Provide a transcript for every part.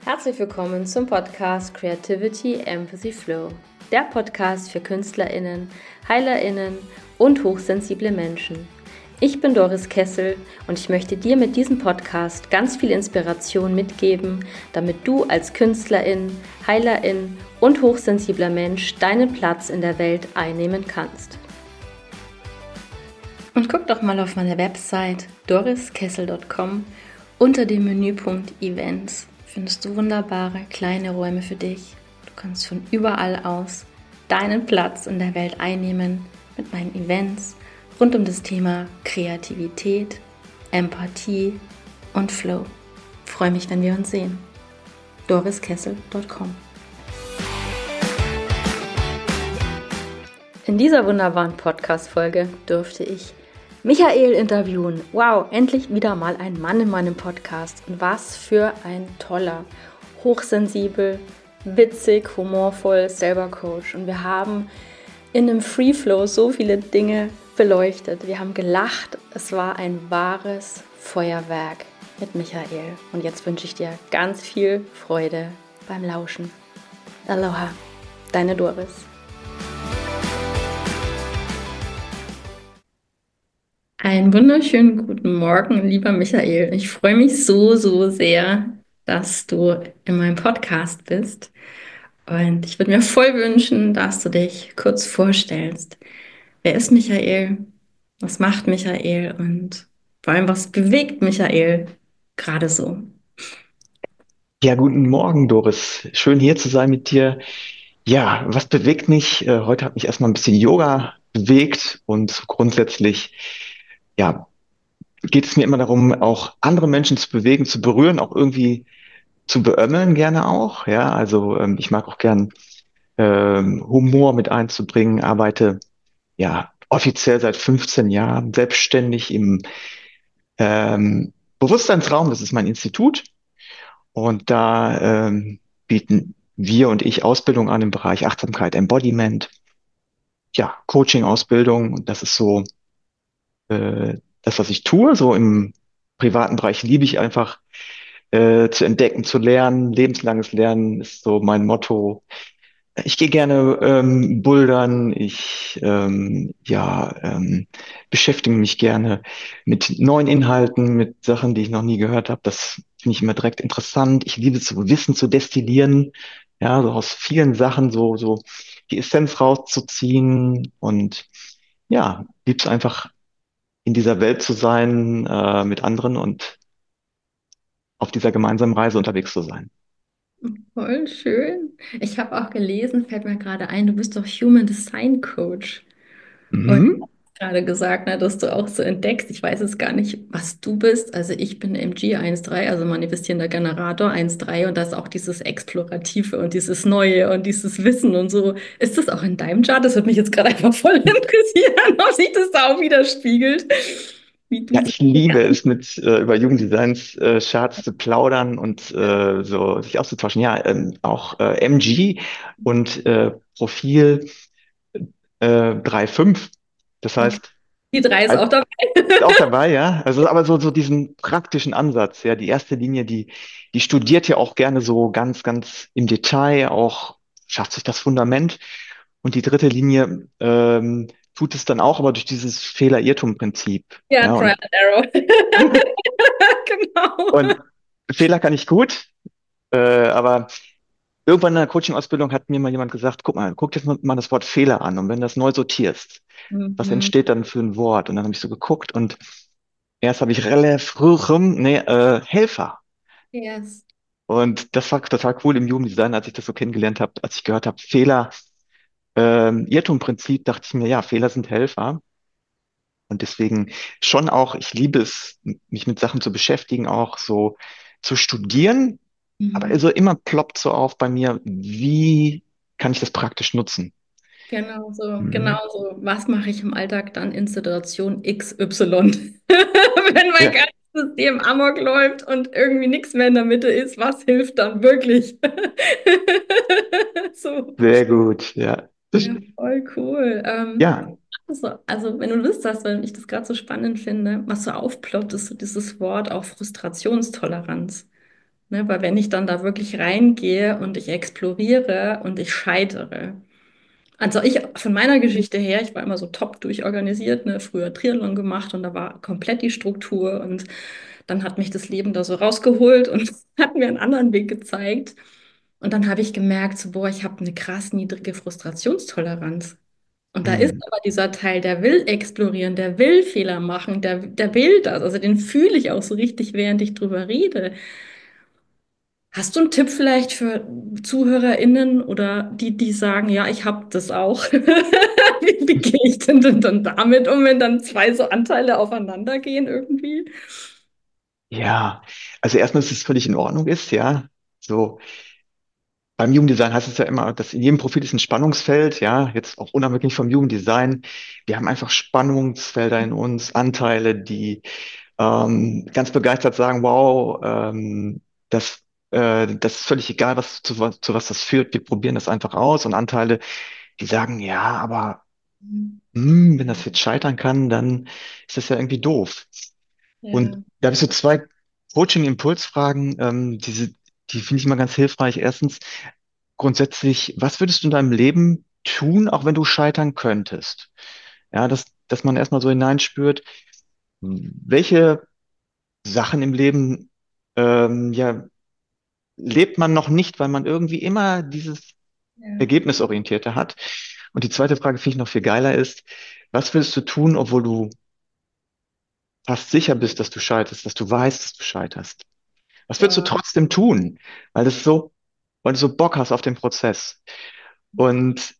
Herzlich willkommen zum Podcast Creativity, Empathy, Flow. Der Podcast für KünstlerInnen, HeilerInnen und hochsensible Menschen. Ich bin Doris Kessel und ich möchte dir mit diesem Podcast ganz viel Inspiration mitgeben, damit du als Künstlerin, Heilerin und hochsensibler Mensch deinen Platz in der Welt einnehmen kannst. Und guck doch mal auf meine Website doriskessel.com. Unter dem Menüpunkt Events findest du wunderbare kleine Räume für dich. Du kannst von überall aus deinen Platz in der Welt einnehmen mit meinen Events rund um das Thema Kreativität, Empathie und Flow. Ich freue mich, wenn wir uns sehen. doriskessel.com. In dieser wunderbaren Podcast-Folge durfte ich Michael interviewen. Wow, endlich wieder mal ein Mann in meinem Podcast. Und was für ein toller, hochsensibel, witzig, humorvoll, selber Coach. Und wir haben in einem Free Flow so viele Dinge beleuchtet. Wir haben gelacht. Es war ein wahres Feuerwerk mit Michael. Und jetzt wünsche ich dir ganz viel Freude beim Lauschen. Aloha, deine Doris. Einen wunderschönen guten Morgen, lieber Michael. Ich freue mich so sehr, dass du in meinem Podcast bist. Und ich würde mir voll wünschen, dass du dich kurz vorstellst. Wer ist Michael? Was macht Michael? Und vor allem, was bewegt Michael gerade so? Ja, guten Morgen, Doris. Schön hier zu sein mit dir. Ja, was bewegt mich? Heute hat mich erstmal ein bisschen Yoga bewegt und grundsätzlich, ja, geht es mir immer darum, auch andere Menschen zu bewegen, zu berühren, auch irgendwie zu beömmeln gerne auch. Ja, also ich mag auch gern Humor mit einzubringen, arbeite ja offiziell seit 15 Jahren selbstständig im Bewusstseinsraum. Das ist mein Institut. Und da bieten wir und ich Ausbildung an im Bereich Achtsamkeit, Embodiment, ja, Coaching-Ausbildung. Und das ist so das, was ich tue. So im privaten Bereich liebe ich einfach zu entdecken, zu lernen. Lebenslanges Lernen ist so mein Motto. Ich gehe gerne bouldern. Beschäftige mich gerne mit neuen Inhalten, mit Sachen, die ich noch nie gehört habe. Das finde ich immer direkt interessant. Ich liebe es, so Wissen zu destillieren, ja, so aus vielen Sachen so die Essenz rauszuziehen und ja, liebe es einfach in dieser Welt zu sein, mit anderen und auf dieser gemeinsamen Reise unterwegs zu sein. Voll schön. Ich habe auch gelesen, fällt mir gerade ein, du bist doch Human Design Coach. Und du Mhm. hast gerade gesagt, ne, dass du auch so entdeckst, ich weiß jetzt gar nicht, was du bist. Also ich bin MG 1.3, also manifestierender Generator 1.3 und da ist auch dieses Explorative und dieses Neue und dieses Wissen und so. Ist das auch in deinem Chart? Das würde mich jetzt gerade einfach voll interessieren, ob sich das da auch widerspiegelt, wie du Ja, so. ich liebe es, mit über Jugenddesigns Charts zu plaudern und so sich auszutauschen. Ja, auch MG und Profil 3.5. Das Okay. heißt, Die 3 ist als, auch dabei. auch dabei, ja. Also aber so diesen praktischen Ansatz, ja, die erste Linie, die studiert ja auch gerne so ganz im Detail, auch schafft sich das Fundament. Und die dritte Linie tut es dann auch, aber durch dieses Fehler-Irrtum-Prinzip. Ja, Ja, Trial and Error. Genau. und Fehler kann ich gut, aber irgendwann in der Coaching-Ausbildung hat mir mal jemand gesagt, guck mal, guck dir mal das Wort Fehler an und wenn du das neu sortierst, was Mhm. entsteht dann für ein Wort? Und dann habe ich so geguckt und erst habe ich Helfer. Yes. Und das war total cool im Jugenddesign, als ich das so kennengelernt habe, als ich gehört habe, Fehler, Irrtum-Prinzip, dachte ich mir, ja, Fehler sind Helfer. Und deswegen schon auch, ich liebe es, mich mit Sachen zu beschäftigen, auch so zu studieren. Aber Mhm. also immer ploppt so auf bei mir, wie kann ich das praktisch nutzen? Genau so, Mhm. genau so. Was mache ich im Alltag dann in Situation XY? Wenn mein Ja, ganzes System Amok läuft und irgendwie nichts mehr in der Mitte ist, was hilft dann wirklich? So. sehr gut, ja. Ja, voll cool. Ja, Also, wenn du Lust hast, weil ich das gerade so spannend finde, was so aufploppt, ist so dieses Wort auch Frustrationstoleranz. Ne? Weil wenn ich dann da wirklich reingehe und ich exploriere und ich scheitere, also ich von meiner Geschichte her, ich war immer so top durchorganisiert, ne, früher Triathlon gemacht und da war komplett die Struktur und dann hat mich das Leben da so rausgeholt und hat mir einen anderen Weg gezeigt. Und dann habe ich gemerkt, so, boah, ich habe eine krass niedrige Frustrationstoleranz. Und da ist Mhm. aber dieser Teil, der will explorieren, der will Fehler machen, der will das. Also den fühle ich auch so richtig, während ich drüber rede. Hast du einen Tipp vielleicht für ZuhörerInnen oder die, die sagen, ja, ich habe das auch? Wie gehe ich denn dann damit um, wenn dann zwei so Anteile aufeinander gehen irgendwie? Ja, also erstmal, dass es völlig in Ordnung ist, ja. So, beim Jugenddesign heißt es ja immer, dass in jedem Profil ist ein Spannungsfeld, ja, jetzt auch unabhängig vom Jugenddesign. Wir haben einfach Spannungsfelder in uns, Anteile, die ganz begeistert sagen, wow, das ist völlig egal, zu was das führt, wir probieren das einfach aus. Und Anteile, die sagen, ja, aber wenn das jetzt scheitern kann, dann ist das ja irgendwie doof. Und Ja, da habe ich so zwei Coaching-Impulsfragen, die finde ich immer ganz hilfreich. Erstens, grundsätzlich, was würdest du in deinem Leben tun, auch wenn du scheitern könntest? Ja, dass man erstmal so hineinspürt, welche Sachen im Leben, ja, lebt man noch nicht, weil man irgendwie immer dieses ja, Ergebnisorientierte hat. Und die zweite Frage finde ich noch viel geiler ist, was willst du tun, obwohl du fast sicher bist, dass du scheiterst, dass du weißt, dass du scheiterst? Was würdest du wow, trotzdem tun? Weil du so Bock hast auf den Prozess. Und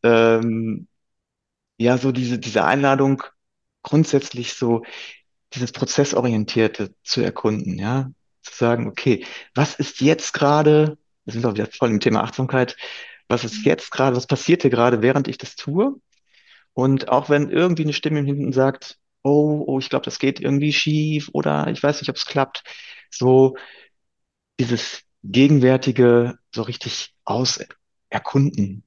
ja, so diese Einladung, grundsätzlich so dieses Prozessorientierte zu erkunden, ja. Zu sagen, okay, was ist jetzt gerade, wir sind auch wieder voll im Thema Achtsamkeit, was ist jetzt gerade, was passiert hier gerade, während ich das tue? Und auch wenn irgendwie eine Stimme hinten sagt, oh, ich glaube, das geht irgendwie schief oder ich weiß nicht, ob es klappt, so dieses Gegenwärtige so richtig aus erkunden.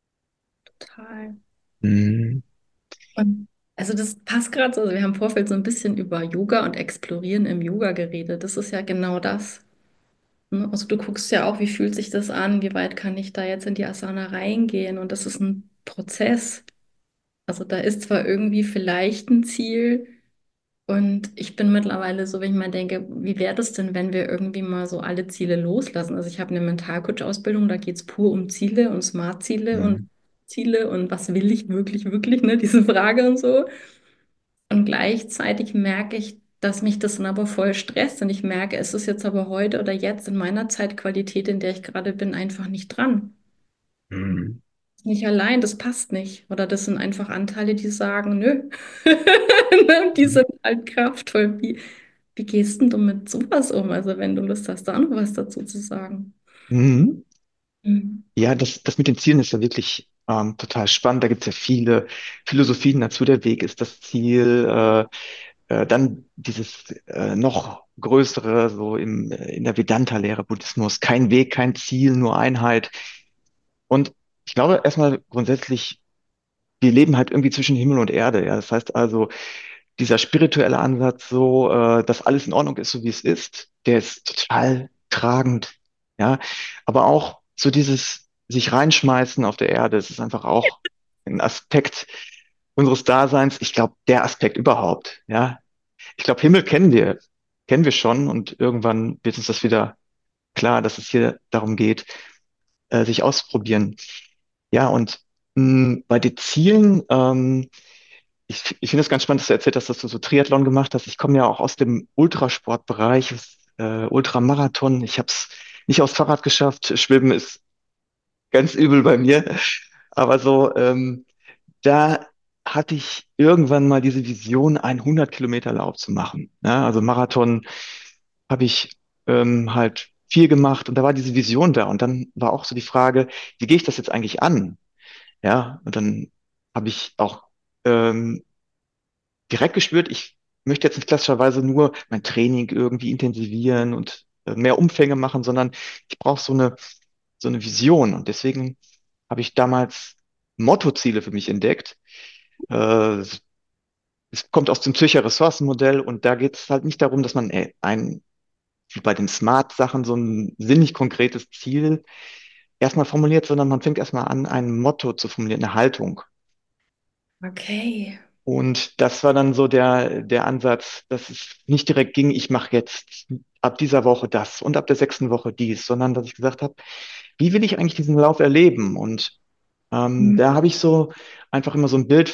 total. Mhm. Und also das passt gerade so. Also wir haben im Vorfeld so ein bisschen über Yoga und Explorieren im Yoga geredet. Das ist ja genau das. Ne? Also du guckst ja auch, wie fühlt sich das an, wie weit kann ich da jetzt in die Asana reingehen? Und das ist ein Prozess. Also da ist zwar irgendwie vielleicht ein Ziel und ich bin mittlerweile so, wenn ich mal denke, wie wäre das denn, wenn wir irgendwie mal so alle Ziele loslassen? Also ich habe eine Mentalcoach-Ausbildung, da geht es pur um Ziele und Smart-Ziele und Mhm. Ziele und was will ich wirklich, wirklich, ne? Diese Frage und so. Und gleichzeitig merke ich, dass mich das dann aber voll stresst und ich merke, es ist jetzt aber heute oder jetzt in meiner Zeitqualität, in der ich gerade bin, einfach nicht dran. Mhm. Nicht allein, das passt nicht. Oder das sind einfach Anteile, die sagen, nö. Ne, die sind halt kraftvoll. Wie gehst denn du mit sowas um? Also wenn du Lust hast, da noch was dazu zu sagen. Mhm. Mhm. Ja, das mit den Zielen ist ja wirklich total spannend. Da gibt es ja viele Philosophien dazu. Der Weg ist das Ziel. Dann dieses noch größere, so in der Vedanta-Lehre Buddhismus, kein Weg, kein Ziel, nur Einheit. Und ich glaube erstmal grundsätzlich, wir leben halt irgendwie zwischen Himmel und Erde. Ja, das heißt also, dieser spirituelle Ansatz, so, dass alles in Ordnung ist, so wie es ist, der ist total tragend. Ja, aber auch so dieses sich reinschmeißen auf der Erde, das ist einfach auch ein Aspekt unseres Daseins. Ich glaube, der Aspekt überhaupt. Ja, ich glaube, Himmel kennen wir schon und irgendwann wird uns das wieder klar, dass es hier darum geht, sich auszuprobieren. Ja, und bei den Zielen, ich finde es ganz spannend, dass du erzählt hast, dass du so Triathlon gemacht hast. Ich komme ja auch aus dem Ultrasportbereich, Ultramarathon. Ich habe es nicht aufs Fahrrad geschafft. Schwimmen ist ganz übel bei mir. Aber so, da hatte ich irgendwann mal diese Vision, einen 100-Kilometer-Lauf zu machen. Ja, also Marathon habe ich halt viel gemacht und da war diese Vision da. Und dann war auch so die Frage, wie gehe ich das jetzt eigentlich an? Ja, und dann habe ich auch ähm, direkt gespürt, ich möchte jetzt nicht klassischerweise nur mein Training irgendwie intensivieren und mehr Umfänge machen, sondern ich brauche so eine Vision. Und deswegen habe ich damals Mottoziele für mich entdeckt. Es kommt aus dem Zürcher Ressourcenmodell und da geht es halt nicht darum, dass man ein wie bei den Smart-Sachen so ein sinnlich konkretes Ziel erstmal formuliert, sondern man fängt erstmal an, ein Motto zu formulieren, eine Haltung. Okay. Und das war dann so der Ansatz, dass es nicht direkt ging, ich mache jetzt ab dieser Woche das und ab der 6. Woche dies, sondern dass ich gesagt habe, wie will ich eigentlich diesen Lauf erleben? Und Mhm. da habe ich so einfach immer so ein Bild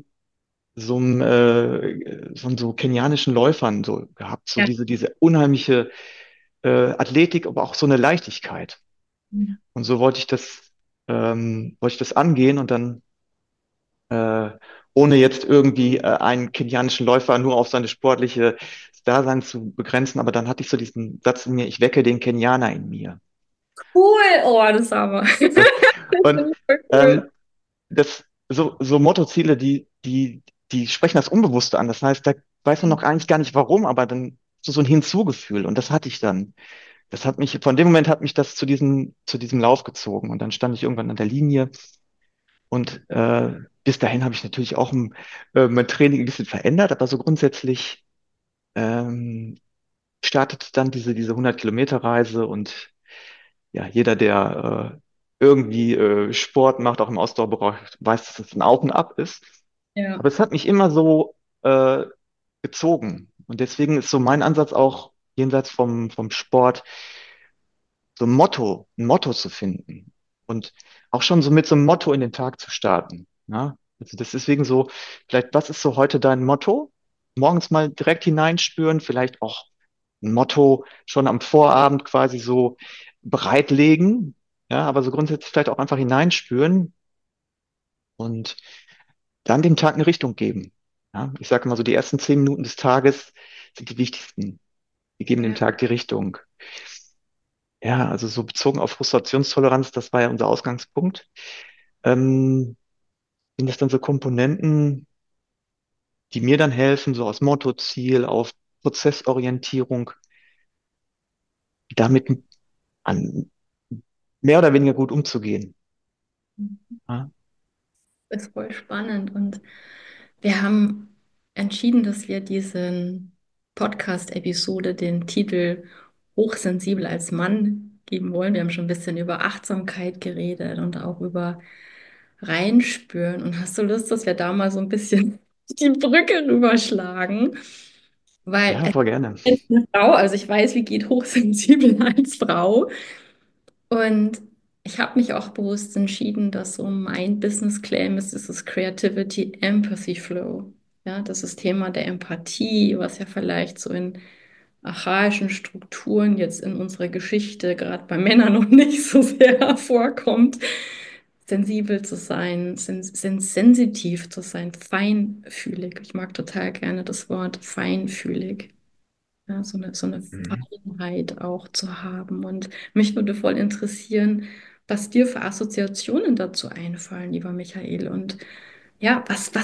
von so kenianischen Läufern so gehabt, so Ja. diese unheimliche Athletik, aber auch so eine Leichtigkeit. Und so wollte ich das angehen und dann äh, ohne jetzt irgendwie einen kenianischen Läufer nur auf seine sportliche Dasein zu begrenzen, aber dann hatte ich so diesen Satz in mir, ich wecke den Kenianer in mir. Cool. Oh, das ist aber. Und, Das und finde ich voll cool. ähm, so Mottoziele, die sprechen das Unbewusste an. Das heißt, da weiß man noch eigentlich gar nicht warum, aber dann so ein Hinzugefühl. Und das hatte ich dann. Von dem Moment hat mich das zu diesem Lauf gezogen. Und dann stand ich irgendwann an der Linie. Und bis dahin habe ich natürlich auch mein Training ein bisschen verändert, aber so grundsätzlich ähm, startet dann diese 100-Kilometer-Reise und ja, jeder, der irgendwie Sport macht, auch im Ausdauerbereich, weiß, dass es ein Auf und Ab ist. Ja. Aber es hat mich immer so gezogen. Und deswegen ist so mein Ansatz auch jenseits vom Sport, so ein Motto zu finden. Und auch schon so mit so einem Motto in den Tag zu starten. Ja? Also das ist deswegen so, vielleicht, was ist so heute dein Motto? Morgens mal direkt hineinspüren, vielleicht auch ein Motto schon am Vorabend quasi so bereitlegen. Ja, aber so grundsätzlich vielleicht auch einfach hineinspüren und dann dem Tag eine Richtung geben. Ja, ich sage immer so, die ersten 10 Minuten des Tages sind die wichtigsten. Die geben dem Ja. Tag die Richtung. Ja, also so bezogen auf Frustrationstoleranz, das war ja unser Ausgangspunkt. Sind das dann so Komponenten, die mir dann helfen, so aus Motto, Ziel, auf Prozessorientierung, damit an, mehr oder weniger gut umzugehen. Ja, Ist voll spannend. Und wir haben entschieden, dass wir diesen Podcast-Episode den Titel Hochsensibel als Mann geben wollen. Wir haben schon ein bisschen über Achtsamkeit geredet und auch über Reinspüren. Und hast du Lust, dass wir da mal so ein bisschen die Brücke rüberschlagen? Weil ja, es voll gerne. ist eine Frau, also ich weiß, wie geht hochsensibel als Frau. Und ich habe mich auch bewusst entschieden, dass so mein Business Claim ist das Creativity Empathy Flow. Ja, das ist Thema der Empathie, was ja vielleicht so in archaischen Strukturen jetzt in unserer Geschichte, gerade bei Männern, noch nicht so sehr vorkommt. Sensibel zu sein, sensitiv zu sein, feinfühlig. Ich mag total gerne das Wort feinfühlig. Ja, so eine Mhm. Feinheit auch zu haben. Und mich würde voll interessieren, was dir für Assoziationen dazu einfallen, lieber Michael. Und ja,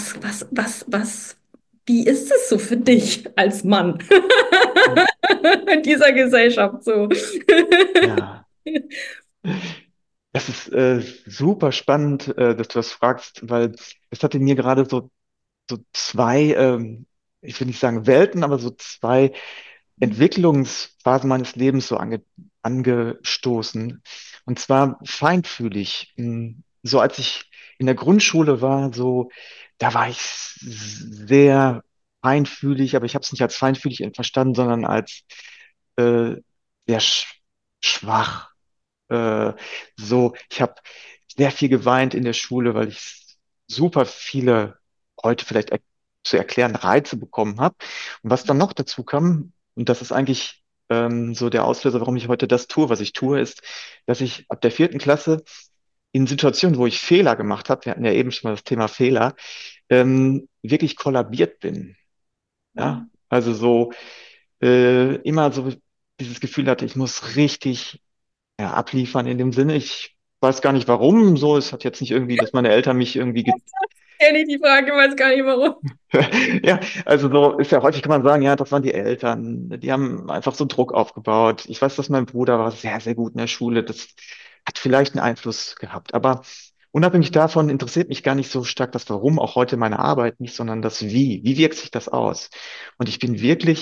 wie ist es so für dich als Mann in dieser Gesellschaft so? Ja, das ist super spannend, dass du das fragst, weil es hatte mir gerade so zwei, ich will nicht sagen Welten, aber so zwei Entwicklungsphasen meines Lebens so angestoßen. Und zwar feinfühlig. So als ich in der Grundschule war, so, da war ich sehr feinfühlig, aber ich habe es nicht als feinfühlig verstanden, sondern als äh, sehr schwach. Äh, ich habe sehr viel geweint in der Schule, weil ich super viele heute vielleicht zu erklären Reize bekommen habe. Und was dann noch dazu kam, und das ist eigentlich so der Auslöser, warum ich heute das tue, was ich tue, ist, dass ich ab der 4. Klasse in Situationen, wo ich Fehler gemacht habe, wir hatten ja eben schon mal das Thema Fehler, wirklich kollabiert bin. Ja, also so immer so dieses Gefühl hatte, ich muss richtig ja, abliefern in dem Sinne. Ich weiß gar nicht warum. So, es hat jetzt nicht irgendwie, dass meine Eltern mich irgendwie Kenne ich die Frage, weiß gar nicht warum. ja, also so ist ja häufig kann man sagen, ja, das waren die Eltern. Die haben einfach so Druck aufgebaut. Ich weiß, dass mein Bruder war sehr, sehr gut in der Schule. Das hat vielleicht einen Einfluss gehabt. Aber unabhängig davon interessiert mich gar nicht so stark das Warum, auch heute meine Arbeit nicht, sondern das Wie. Wie wirkt sich das aus? Und ich bin wirklich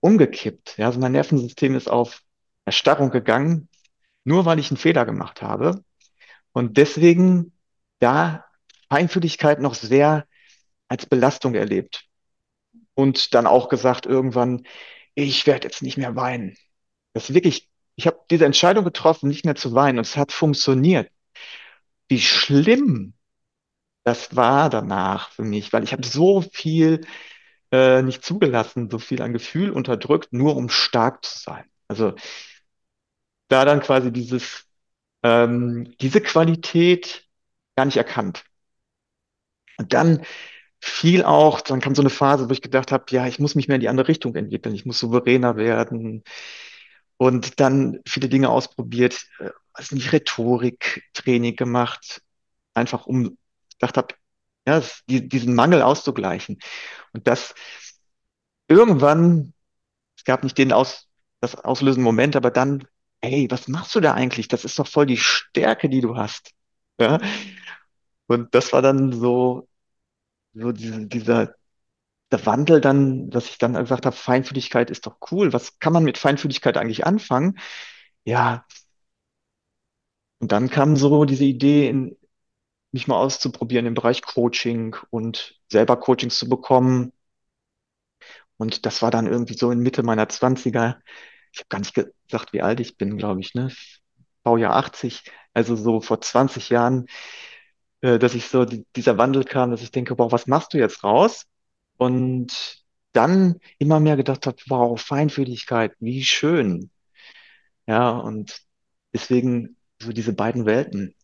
umgekippt. Ja, also mein Nervensystem ist auf Erstarrung gegangen, nur weil ich einen Fehler gemacht habe. Und deswegen da Feinfühligkeit noch sehr als Belastung erlebt. Und dann auch gesagt irgendwann, ich werde jetzt nicht mehr weinen. Das ist wirklich, ich habe diese Entscheidung getroffen, nicht mehr zu weinen. Und es hat funktioniert. Wie schlimm das war danach für mich, weil ich habe so viel nicht zugelassen, so viel an Gefühl unterdrückt, nur um stark zu sein. Also da dann quasi diese Qualität gar nicht erkannt. Und dann kam so eine Phase, wo ich gedacht habe, ja, ich muss mich mehr in die andere Richtung entwickeln, ich muss souveräner werden und dann viele Dinge ausprobiert, also nicht Rhetoriktraining gemacht, einfach gedacht habe, ja, diesen Mangel auszugleichen. Und das irgendwann, es gab nicht das auslösende Moment, aber dann, hey, was machst du da eigentlich? Das ist doch voll die Stärke, die du hast. Ja? Und das war dann so der Wandel dann, dass ich dann gesagt habe, Feinfühligkeit ist doch cool. Was kann man mit Feinfühligkeit eigentlich anfangen? Ja, und dann kam so diese Idee, mich mal auszuprobieren im Bereich Coaching und selber Coachings zu bekommen. Und das war dann irgendwie so in Mitte meiner Zwanziger. Ich habe gar nicht gesagt, wie alt ich bin, glaube ich, ne? Baujahr 80, also so vor 20 Jahren, dass ich so dieser Wandel kam, dass ich denke, boah, was machst du jetzt raus? Und dann immer mehr gedacht habe, wow, Feinfühligkeit, wie schön. Ja, und deswegen so diese beiden Welten.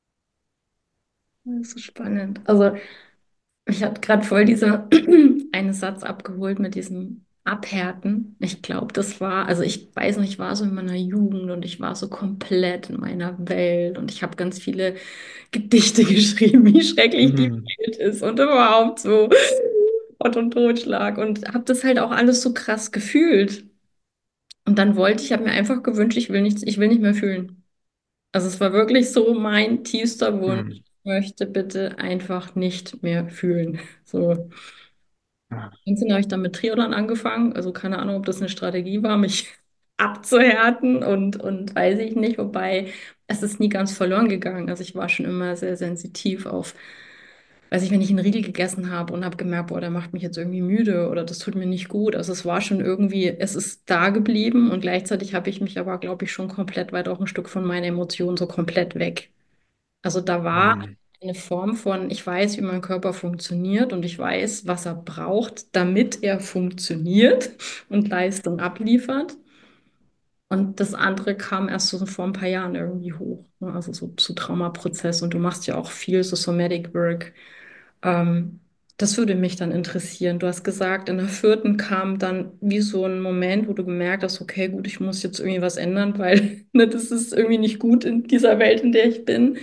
Das ist so spannend. Also, mich hat gerade voll dieser eine Satz abgeholt mit diesem Abhärten. Ich glaube, das war, also ich weiß noch, ich war so in meiner Jugend und ich war so komplett in meiner Welt und ich habe ganz viele Gedichte geschrieben, wie schrecklich die Mhm. Welt ist und überhaupt so Mord und Totschlag und habe das halt auch alles so krass gefühlt. Und dann ich habe mir einfach gewünscht, ich will nicht mehr fühlen. Also es war wirklich so mein tiefster Wunsch, Mhm. ich möchte bitte einfach nicht mehr fühlen. So. Ja. 19 habe ich dann mit Triathlon angefangen. Also keine Ahnung, ob das eine Strategie war, mich abzuhärten und weiß ich nicht. Wobei es ist nie ganz verloren gegangen. Also ich war schon immer sehr sensitiv auf, weiß ich, wenn ich einen Riegel gegessen habe und habe gemerkt, boah, der macht mich jetzt irgendwie müde oder das tut mir nicht gut. Also es war schon irgendwie, es ist da geblieben und gleichzeitig habe ich mich aber, glaube ich, schon komplett weit auch ein Stück von meinen Emotionen so komplett weg. Also da war Mhm. eine Form von, ich weiß, wie mein Körper funktioniert und ich weiß, was er braucht, damit er funktioniert und Leistung abliefert. Und das andere kam erst so vor ein paar Jahren irgendwie hoch, ne? Also so zu Traumaprozess und du machst ja auch viel so Somatic Work. Ähm, Das würde mich dann interessieren. Du hast gesagt, in der vierten kam dann wie so ein Moment, wo du gemerkt hast, okay, gut, ich muss jetzt irgendwie was ändern, weil ne, das ist irgendwie nicht gut in dieser Welt, in der ich bin.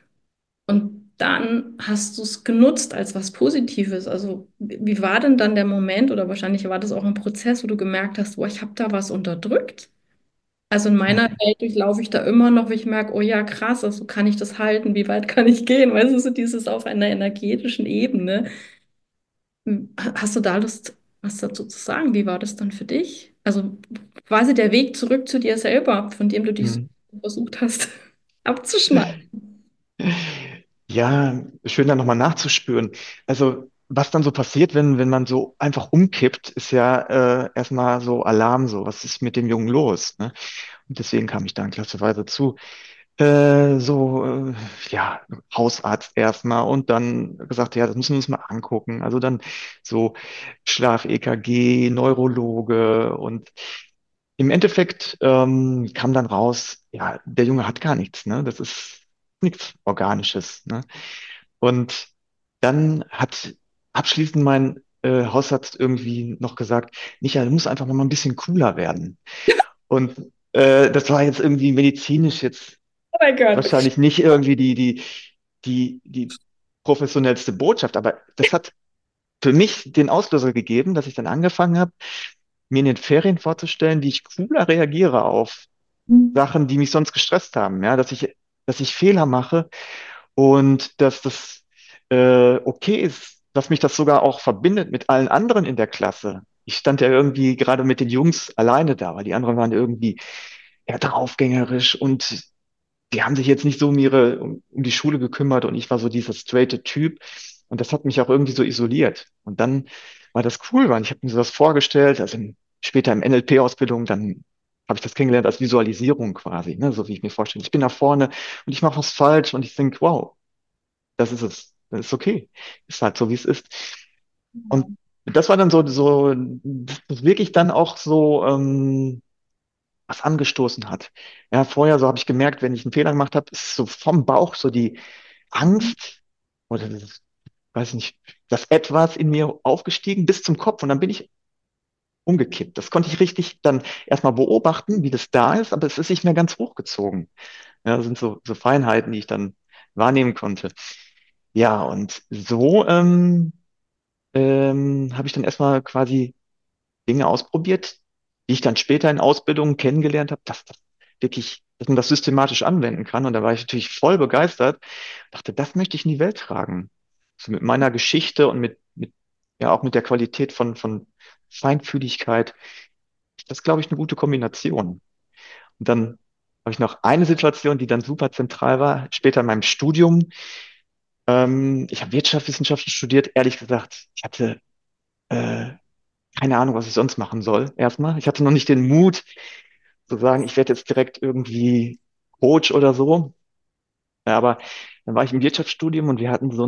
Und dann hast du es genutzt als was Positives. Also wie war denn dann der Moment oder wahrscheinlich war das auch ein Prozess, wo du gemerkt hast, boah, ich habe da was unterdrückt? Also in meiner Mhm. Welt durchlaufe ich da immer noch, wo ich merke, oh ja, krass, also kann ich das halten? Wie weit kann ich gehen? Weißt du, so dieses auf einer energetischen Ebene. Hast du da Lust, was dazu zu sagen? Wie war das dann für dich? Also quasi der Weg zurück zu dir selber, von dem du dich so Mhm. versucht hast abzuschneiden. Ja, schön da nochmal nachzuspüren. Also, was dann so passiert, wenn man so einfach umkippt, ist ja erstmal so Alarm, so, was ist mit dem Jungen los? Ne? Und deswegen kam ich dann klasseweise zu ja, Hausarzt erstmal und dann gesagt, ja, das müssen wir uns mal angucken. Also dann so Schlaf-EKG, Neurologe und im Endeffekt kam dann raus, ja, der Junge hat gar nichts, ne? Das ist nichts Organisches, ne? Und dann hat abschließend mein Hausarzt irgendwie noch gesagt, Michael, du musst einfach noch mal ein bisschen cooler werden. Und das war jetzt irgendwie medizinisch jetzt Oh mein Gott. wahrscheinlich nicht irgendwie die professionellste Botschaft, aber das hat für mich den Auslöser gegeben, dass ich dann angefangen habe, mir in den Ferien vorzustellen, wie ich cooler reagiere auf Sachen, die mich sonst gestresst haben, ja, dass ich Fehler mache und dass das okay ist, dass mich das sogar auch verbindet mit allen anderen in der Klasse. ich stand ja irgendwie gerade mit den Jungs alleine da, weil die anderen waren irgendwie eher draufgängerisch und die haben sich jetzt nicht so um die Schule gekümmert und ich war so dieser straighte Typ und das hat mich auch irgendwie so isoliert. Und dann war das cool, weil ich habe mir sowas vorgestellt, später im NLP-Ausbildung, dann habe ich das kennengelernt als Visualisierung quasi, ne, so wie ich mir vorstelle. Ich bin da vorne und ich mache was falsch und ich denke, wow, das ist es, das ist okay, ist halt so, wie es ist. Und das war dann das wirklich dann auch so was angestoßen hat. Ja, vorher so habe ich gemerkt, wenn ich einen Fehler gemacht habe, ist so vom Bauch so die Angst oder das, weiß nicht, das Etwas in mir aufgestiegen bis zum Kopf und dann bin ich umgekippt. Das konnte ich richtig dann erstmal beobachten, wie das da ist, aber es ist nicht mehr ganz hochgezogen. Ja, das sind so Feinheiten, die ich dann wahrnehmen konnte. Ja, und so habe ich dann erstmal quasi Dinge ausprobiert, die ich dann später in Ausbildungen kennengelernt habe, dass man das systematisch anwenden kann. Und da war ich natürlich voll begeistert, dachte, das möchte ich in die Welt tragen. So mit meiner Geschichte und ja, auch mit der Qualität von Feinfühligkeit. Das ist, glaube ich, eine gute Kombination. Und dann habe ich noch eine Situation, die dann super zentral war, später in meinem Studium. Ich habe Wirtschaftswissenschaften studiert. Ehrlich gesagt, ich hatte äh, keine Ahnung, was ich sonst machen soll. Erstmal. Ich hatte noch nicht den Mut zu sagen, ich werde jetzt direkt irgendwie Coach oder so. Ja, aber dann war ich im Wirtschaftsstudium und wir hatten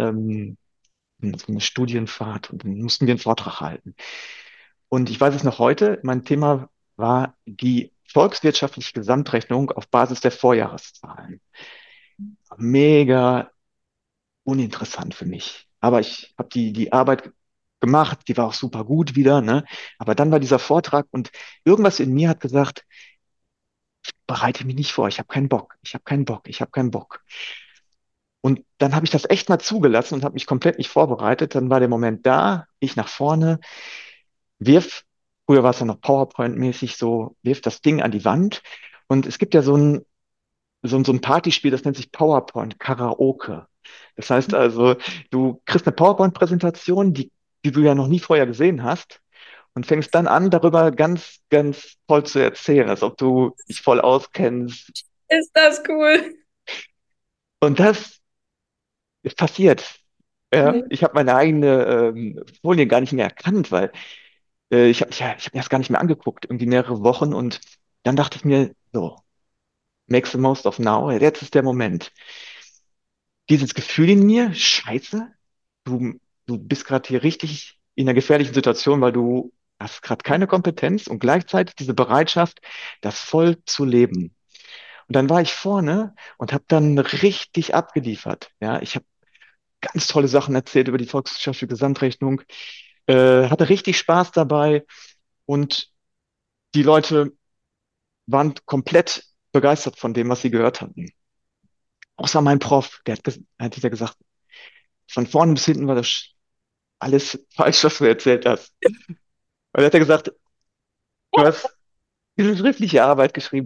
so eine Studienfahrt und dann mussten wir einen Vortrag halten. Und ich weiß es noch heute, mein Thema war die volkswirtschaftliche Gesamtrechnung auf Basis der Vorjahreszahlen. Mega uninteressant für mich. Aber ich habe die Arbeit gemacht, die war auch super gut wieder, ne? Aber dann war dieser Vortrag und irgendwas in mir hat gesagt, bereite mich nicht vor, ich habe keinen Bock, ich habe keinen Bock, ich habe keinen Bock. Und dann habe ich das echt mal zugelassen und habe mich komplett nicht vorbereitet. Dann war der Moment da, ich nach vorne, wirf, früher war es ja noch PowerPoint-mäßig so, wirf das Ding an die Wand. Und es gibt ja so ein Partyspiel, das nennt sich PowerPoint Karaoke. Das heißt also, du kriegst eine PowerPoint-Präsentation, die du ja noch nie vorher gesehen hast, und fängst dann an, darüber ganz, ganz toll zu erzählen, als ob du dich voll auskennst. Ist das cool? Und das ist passiert. Ja, ich habe meine eigene Folie gar nicht mehr erkannt, weil ich hab mir das gar nicht mehr angeguckt, irgendwie mehrere Wochen. Und dann dachte ich mir, so, make the most of now, jetzt ist der Moment. Dieses Gefühl in mir, scheiße, du bist gerade hier richtig in einer gefährlichen Situation, weil du hast gerade keine Kompetenz und gleichzeitig diese Bereitschaft, das voll zu leben. Und dann war ich vorne und habe dann richtig abgeliefert. Ja, ich habe ganz tolle Sachen erzählt über die volkswirtschaftliche Gesamtrechnung, hatte richtig Spaß dabei und die Leute waren komplett begeistert von dem, was sie gehört hatten. Außer mein Prof, hat ja gesagt, von vorne bis hinten war das alles falsch, was du erzählt hast. Und er hat ja gesagt, du hast diese schriftliche Arbeit geschrieben,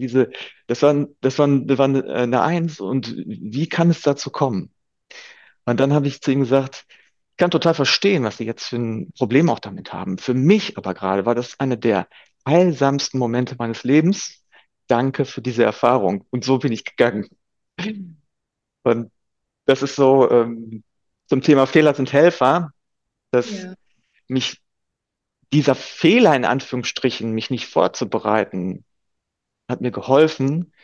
das war eine Eins und wie kann es dazu kommen? Und dann habe ich zu ihm gesagt, ich kann total verstehen, was Sie jetzt für ein Problem auch damit haben. Für mich aber gerade war das eine der heilsamsten Momente meines Lebens. Danke für diese Erfahrung. Und so bin ich gegangen. Und das ist so zum Thema Fehler sind Helfer, dass Ja. mich dieser Fehler in Anführungsstrichen, mich nicht vorzubereiten, hat mir geholfen,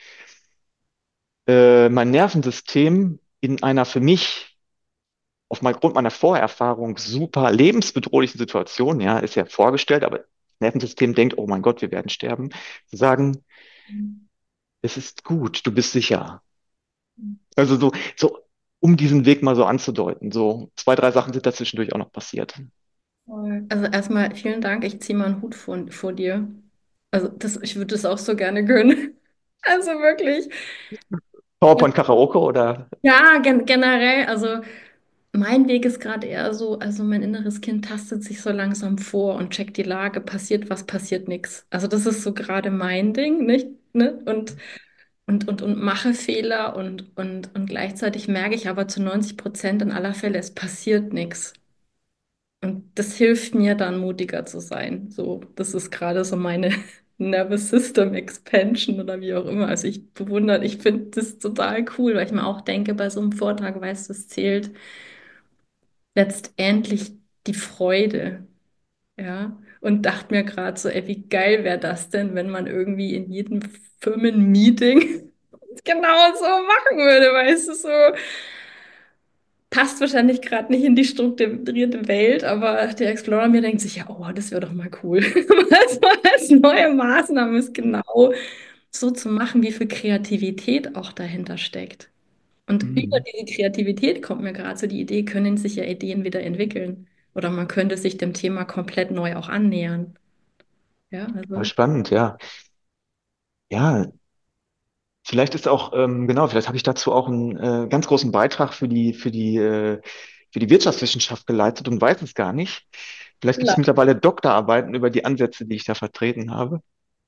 mein Nervensystem in einer für mich Grund meiner Vorerfahrung super lebensbedrohlichen Situation, ja, ist ja vorgestellt, aber das Nervensystem denkt, oh mein Gott, wir werden sterben, zu sagen, es ist gut, du bist sicher. Also so, um diesen Weg mal so anzudeuten. So zwei, drei Sachen sind da zwischendurch auch noch passiert. Voll. Also erstmal vielen Dank. Ich ziehe mal einen Hut vor dir. Also ich würde das auch so gerne gönnen. Also wirklich. PowerPoint Karaoke oder Ja, generell. Also mein Weg ist gerade eher so, also mein inneres Kind tastet sich so langsam vor und checkt die Lage. Passiert was, passiert nichts. Also das ist so gerade mein Ding, nicht? Ne? Und mache Fehler und gleichzeitig merke ich aber zu 90% in aller Fälle, es passiert nichts. Und das hilft mir dann mutiger zu sein. So, das ist gerade so meine Nervous System Expansion oder wie auch immer. Also ich finde das total cool, weil ich mir auch denke, bei so einem Vortrag, weißt du, es zählt letztendlich die Freude. Ja, und dachte mir gerade so, ey, wie geil wäre das denn, wenn man irgendwie in jedem Firmenmeeting genau so machen würde, weißt du, so passt wahrscheinlich gerade nicht in die strukturierte Welt, aber der Explorer mir denkt sich, ja, oh, das wäre doch mal cool. Was mal als neue Maßnahme ist genau so zu machen, wie viel Kreativität auch dahinter steckt. Und über Mhm. diese Kreativität kommt mir gerade so die Idee, können sich ja Ideen wieder entwickeln. Oder man könnte sich dem Thema komplett neu auch annähern. Ja, Voll also spannend, ja. Ja, vielleicht ist auch, genau, vielleicht habe ich dazu auch einen ganz großen Beitrag für die Wirtschaftswissenschaft geleistet und weiß es gar nicht. Vielleicht gibt es vielleicht. mittlerweile Doktorarbeiten über die Ansätze, die ich da vertreten habe.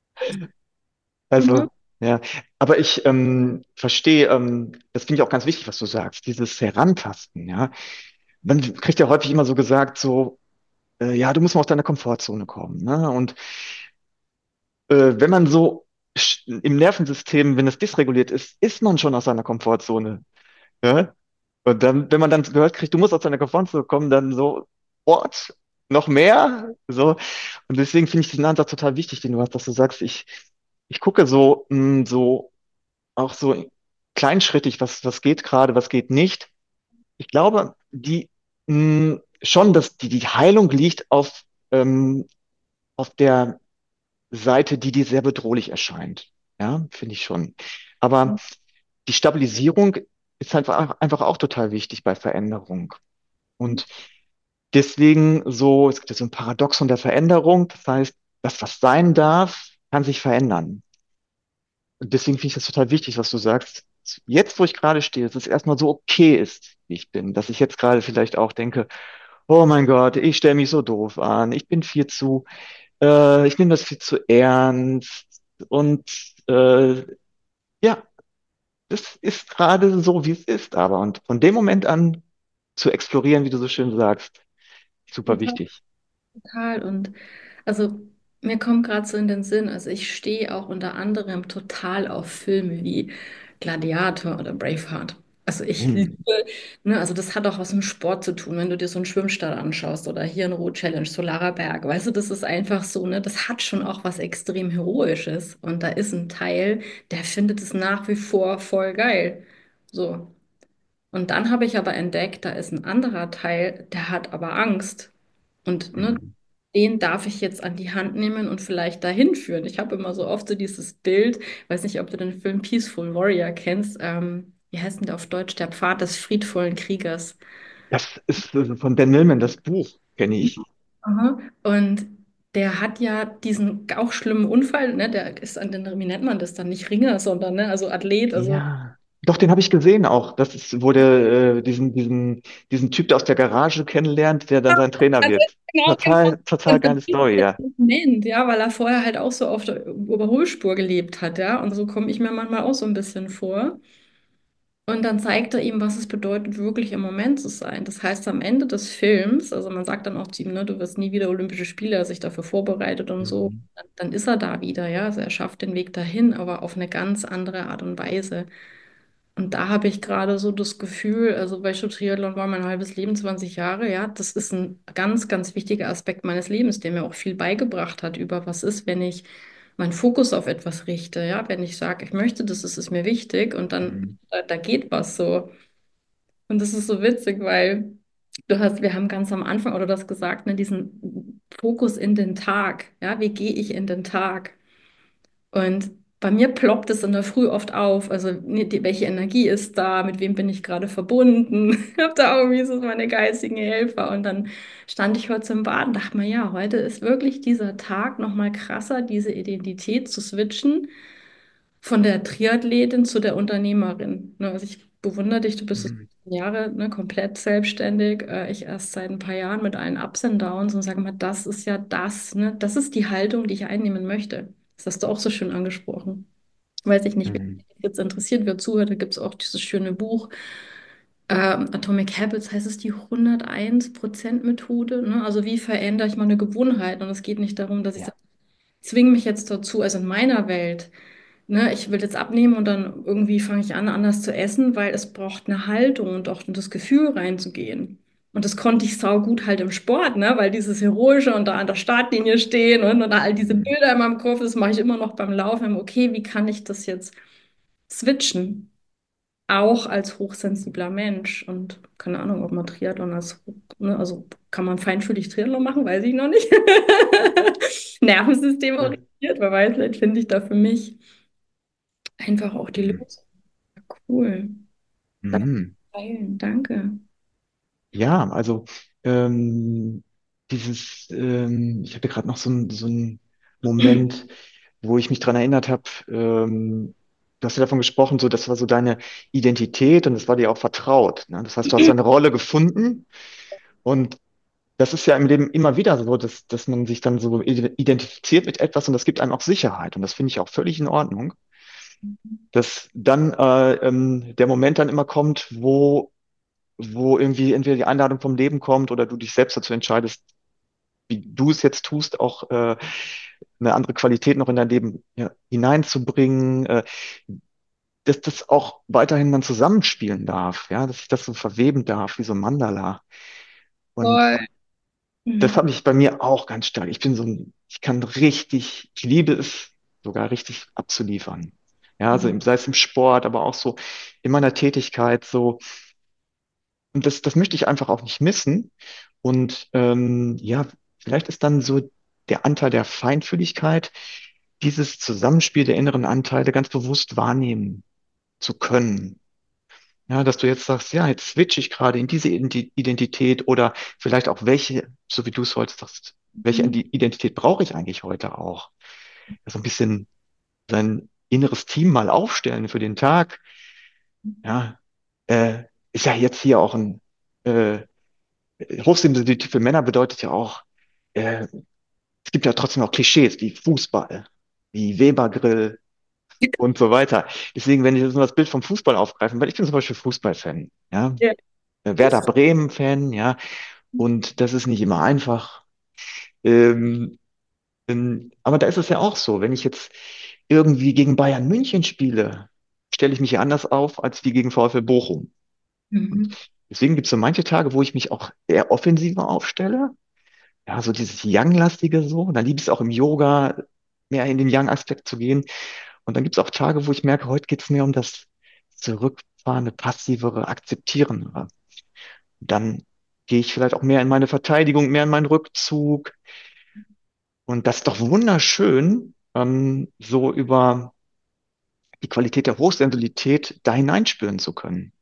Mhm. Also, ja, aber ich verstehe, das finde ich auch ganz wichtig, was du sagst, dieses Herantasten, ja. Man kriegt ja häufig immer so gesagt, so, ja, du musst mal aus deiner Komfortzone kommen, ne? Und wenn man so im Nervensystem, wenn es dysreguliert ist, ist man schon aus seiner Komfortzone. Ja? Und dann, wenn man dann gehört kriegt, du musst aus deiner Komfortzone kommen, dann so, what? Noch mehr? So. Und deswegen finde ich diesen Ansatz total wichtig, den du hast, dass du sagst, ich gucke so, so, auch so kleinschrittig, was geht gerade, was geht nicht. Ich glaube, schon, dass die Heilung liegt auf der Seite, die dir sehr bedrohlich erscheint. Ja, finde ich schon. Aber die Stabilisierung ist einfach auch total wichtig bei Veränderung. Und deswegen so, es gibt ja so ein Paradoxon der Veränderung. Das heißt, das, was sein darf, kann sich verändern. Und deswegen finde ich das total wichtig, was du sagst. Jetzt, wo ich gerade stehe, dass es erstmal so okay ist, wie ich bin, dass ich jetzt gerade vielleicht auch denke, oh mein Gott, ich stelle mich so doof an, ich nehme das viel zu ernst und ja, das ist gerade so, wie es ist, aber und von dem Moment an zu explorieren, wie du so schön sagst, super wichtig. Total. Und also mir kommt gerade so in den Sinn, also ich stehe auch unter anderem total auf Filme wie Gladiator oder Braveheart. Also ich liebe, Hm. ne, also das hat auch was mit Sport zu tun, wenn du dir so einen Schwimmstall anschaust oder hier eine Ruhr-Challenge, Solarer Berg, weißt du, das ist einfach so, ne, das hat schon auch was extrem Heroisches. Und da ist ein Teil, der findet es nach wie vor voll geil. So. Und dann habe ich aber entdeckt, da ist ein anderer Teil, der hat aber Angst. Und ne, Hm. den darf ich jetzt an die Hand nehmen und vielleicht dahin führen. Ich habe immer so oft so dieses Bild, weiß nicht, ob du den Film Peaceful Warrior kennst. Wie heißt denn der auf Deutsch? Der Pfad des friedvollen Kriegers. Das ist von Dan Millman, das Buch kenne ich. Aha. Und der hat ja diesen auch schlimmen Unfall, ne? Der ist an den, wie nennt man das dann? Nicht Ringer, sondern ne? Also Athlet, also Ja, doch, den habe ich gesehen auch. Das ist, wo der diesen Typ, der aus der Garage kennenlernt, der dann sein Trainer also, wird. genau, genau. Total Und geile Story, ja. Moment, ja, weil er vorher halt auch so auf der Überholspur gelebt hat, ja. Und so komme ich mir manchmal auch so ein bisschen vor. Und dann zeigt er ihm, was es bedeutet, wirklich im Moment zu sein. Das heißt, am Ende des Films, also man sagt dann auch zu ihm, ne, du wirst nie wieder Olympische Spiele, er hat sich dafür vorbereitet und so, Mhm. dann ist er da wieder, ja. Also er schafft den Weg dahin, aber auf eine ganz andere Art und Weise. Und da habe ich gerade so das Gefühl, also bei Triathlon war mein halbes Leben 20 Jahre, ja, das ist ein ganz, ganz wichtiger Aspekt meines Lebens, der mir auch viel beigebracht hat über was ist, wenn ich meinen Fokus auf etwas richte, ja, wenn ich sage, ich möchte das, es ist mir wichtig und dann, Mhm. da geht was so. Und das ist so witzig, weil wir haben ganz am Anfang, oder du hast gesagt, ne, diesen Fokus in den Tag, ja, wie gehe ich in den Tag? Und bei mir ploppt es in der Früh oft auf. Also, welche Energie ist da? Mit wem bin ich gerade verbunden? Ich habe da irgendwie so meine geistigen Helfer. Und dann stand ich heute im Bad und dachte mir, ja, heute ist wirklich dieser Tag nochmal krasser, diese Identität zu switchen von der Triathletin zu der Unternehmerin. Ne, also ich bewundere dich, du bist jetzt Mhm. Jahre, ne, komplett selbstständig. Ich erst seit ein paar Jahren mit allen Ups und Downs und sage mal, das ist ja das, ne, das ist die Haltung, die ich einnehmen möchte. Das hast du auch so schön angesprochen. Weiß ich nicht, wer Mhm. sich jetzt interessiert, wer zuhört, da gibt es auch dieses schöne Buch. Atomic Habits heißt es, die 101% Methode, ne? Also wie verändere ich meine Gewohnheit? Und es geht nicht darum, dass ich Ja. sage, ich zwinge mich jetzt dazu, also in meiner Welt, ne, ich will jetzt abnehmen und dann irgendwie fange ich an, anders zu essen, weil es braucht eine Haltung und auch das Gefühl reinzugehen. Und das konnte ich sau gut halt im Sport, ne, weil dieses Heroische und da an der Startlinie stehen und all diese Mhm. Bilder in meinem Kopf, das mache ich immer noch beim Laufen. Okay, wie kann ich das jetzt switchen? Auch als hochsensibler Mensch und keine Ahnung, ob man Triathlon als, ne, also kann man feinfühlig Triathlon machen, weiß ich noch nicht. Nervensystem Ja. orientiert, wer weiß, vielleicht finde ich da für mich einfach auch die Mhm. Lösung. Cool. Danke. Mhm. Teilen. Danke. Ja, also ähm, ich hatte gerade noch so einen Moment, wo ich mich dran erinnert habe, du hast ja davon gesprochen, so das war so deine Identität und das war dir auch vertraut. Ne? Das heißt, du hast deine Rolle gefunden und das ist ja im Leben immer wieder so, dass man sich dann so identifiziert mit etwas und das gibt einem auch Sicherheit und das finde ich auch völlig in Ordnung, dass dann der Moment dann immer kommt, wo irgendwie entweder die Einladung vom Leben kommt oder du dich selbst dazu entscheidest, wie du es jetzt tust, auch eine andere Qualität noch in dein Leben ja, hineinzubringen, dass das auch weiterhin man zusammenspielen darf, ja, dass ich das so verweben darf, wie so ein Mandala. Und Voll. das Mhm. habe ich bei mir auch ganz stark. Ich kann richtig, ich liebe es, sogar richtig abzuliefern. Ja, also sei es im Sport, aber auch so in meiner Tätigkeit, so. Und das möchte ich einfach auch nicht missen. Und ja, vielleicht ist dann so der Anteil der Feinfühligkeit, dieses Zusammenspiel der inneren Anteile ganz bewusst wahrnehmen zu können. Ja, dass du jetzt sagst, ja, jetzt switche ich gerade in diese Identität oder vielleicht auch welche, so wie du es heute sagst, welche Mhm. Identität brauche ich eigentlich heute auch? Also ein bisschen sein inneres Team mal aufstellen für den Tag. Ja, ist ja jetzt hier auch ein hochsensitiv für Männer bedeutet ja auch, es gibt ja trotzdem auch Klischees wie Fußball, wie Weber-Grill und so weiter. Deswegen, wenn ich jetzt nur das Bild vom Fußball aufgreifen, weil ich bin zum Beispiel Fußballfan, ja, Ja. Werder Bremen-Fan, ja, und das ist nicht immer einfach. Ähm, aber da ist es ja auch so, wenn ich jetzt irgendwie gegen Bayern München spiele, stelle ich mich ja anders auf als wie gegen VfL Bochum. Und Mhm. deswegen gibt es so manche Tage, wo ich mich auch eher offensiver aufstelle. Ja, so dieses Yang-lastige so. Und dann liebe ich es auch im Yoga, mehr in den Yang-Aspekt zu gehen. Und dann gibt es auch Tage, wo ich merke, heute geht es mehr um das zurückfahrende, passivere, akzeptierendere. Und dann gehe ich vielleicht auch mehr in meine Verteidigung, mehr in meinen Rückzug. Und das ist doch wunderschön, so über die Qualität der Hochsensibilität da hineinspüren zu können.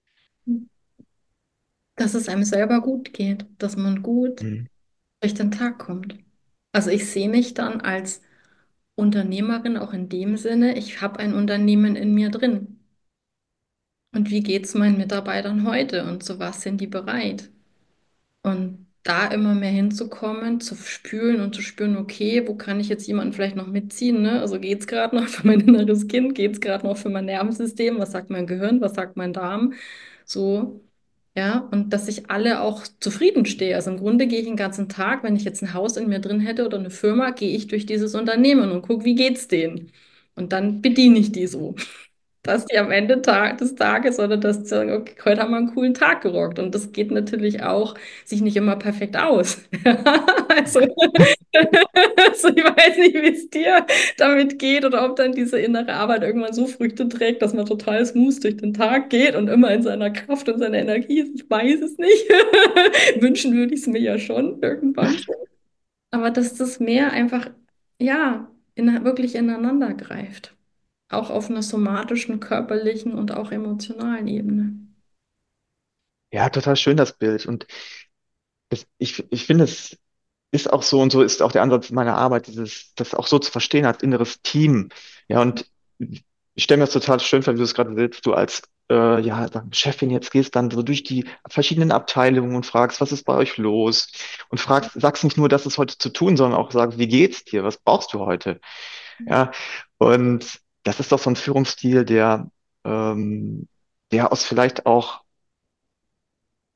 Dass es einem selber gut geht, dass man gut Mhm. durch den Tag kommt. Also ich sehe mich dann als Unternehmerin auch in dem Sinne, ich habe ein Unternehmen in mir drin. Und wie geht es meinen Mitarbeitern heute und zu was sind die bereit? Und da immer mehr hinzukommen, zu spüren und zu spüren, okay, wo kann ich jetzt jemanden vielleicht noch mitziehen, ne? Also geht es gerade noch für mein inneres Kind, geht es gerade noch für mein Nervensystem, was sagt mein Gehirn, was sagt mein Darm? So, ja, und dass ich alle auch zufrieden stehe. Also im Grunde gehe ich den ganzen Tag, wenn ich jetzt ein Haus in mir drin hätte oder eine Firma, gehe ich durch dieses Unternehmen und gucke, wie geht's denen? Und dann bediene ich die so, dass die am Ende des Tages oder dass sie sagen, okay, heute haben wir einen coolen Tag gerockt. Und das geht natürlich auch sich nicht immer perfekt aus. Also, also ich weiß nicht, wie es dir damit geht oder ob dann diese innere Arbeit irgendwann so Früchte trägt, dass man total smooth durch den Tag geht und immer in seiner Kraft und seiner Energie ist. Ich weiß es nicht. Wünschen würde ich es mir ja schon irgendwann schon. Aber dass das mehr einfach, ja, wirklich ineinander greift. Auch auf einer somatischen, körperlichen und auch emotionalen Ebene. Ja, total schön das Bild. Und ich finde, es ist auch so und so ist auch der Ansatz meiner Arbeit, das auch so zu verstehen als inneres Team. Ja, und ich stelle mir das total schön vor, wie du es gerade willst, du als ja, Chefin jetzt gehst dann so durch die verschiedenen Abteilungen und fragst, was ist bei euch los? Und sagst nicht nur, das ist heute zu tun, sondern auch sagst, wie geht's dir? Was brauchst du heute? Ja, und das ist doch so ein Führungsstil, ähm, der aus vielleicht auch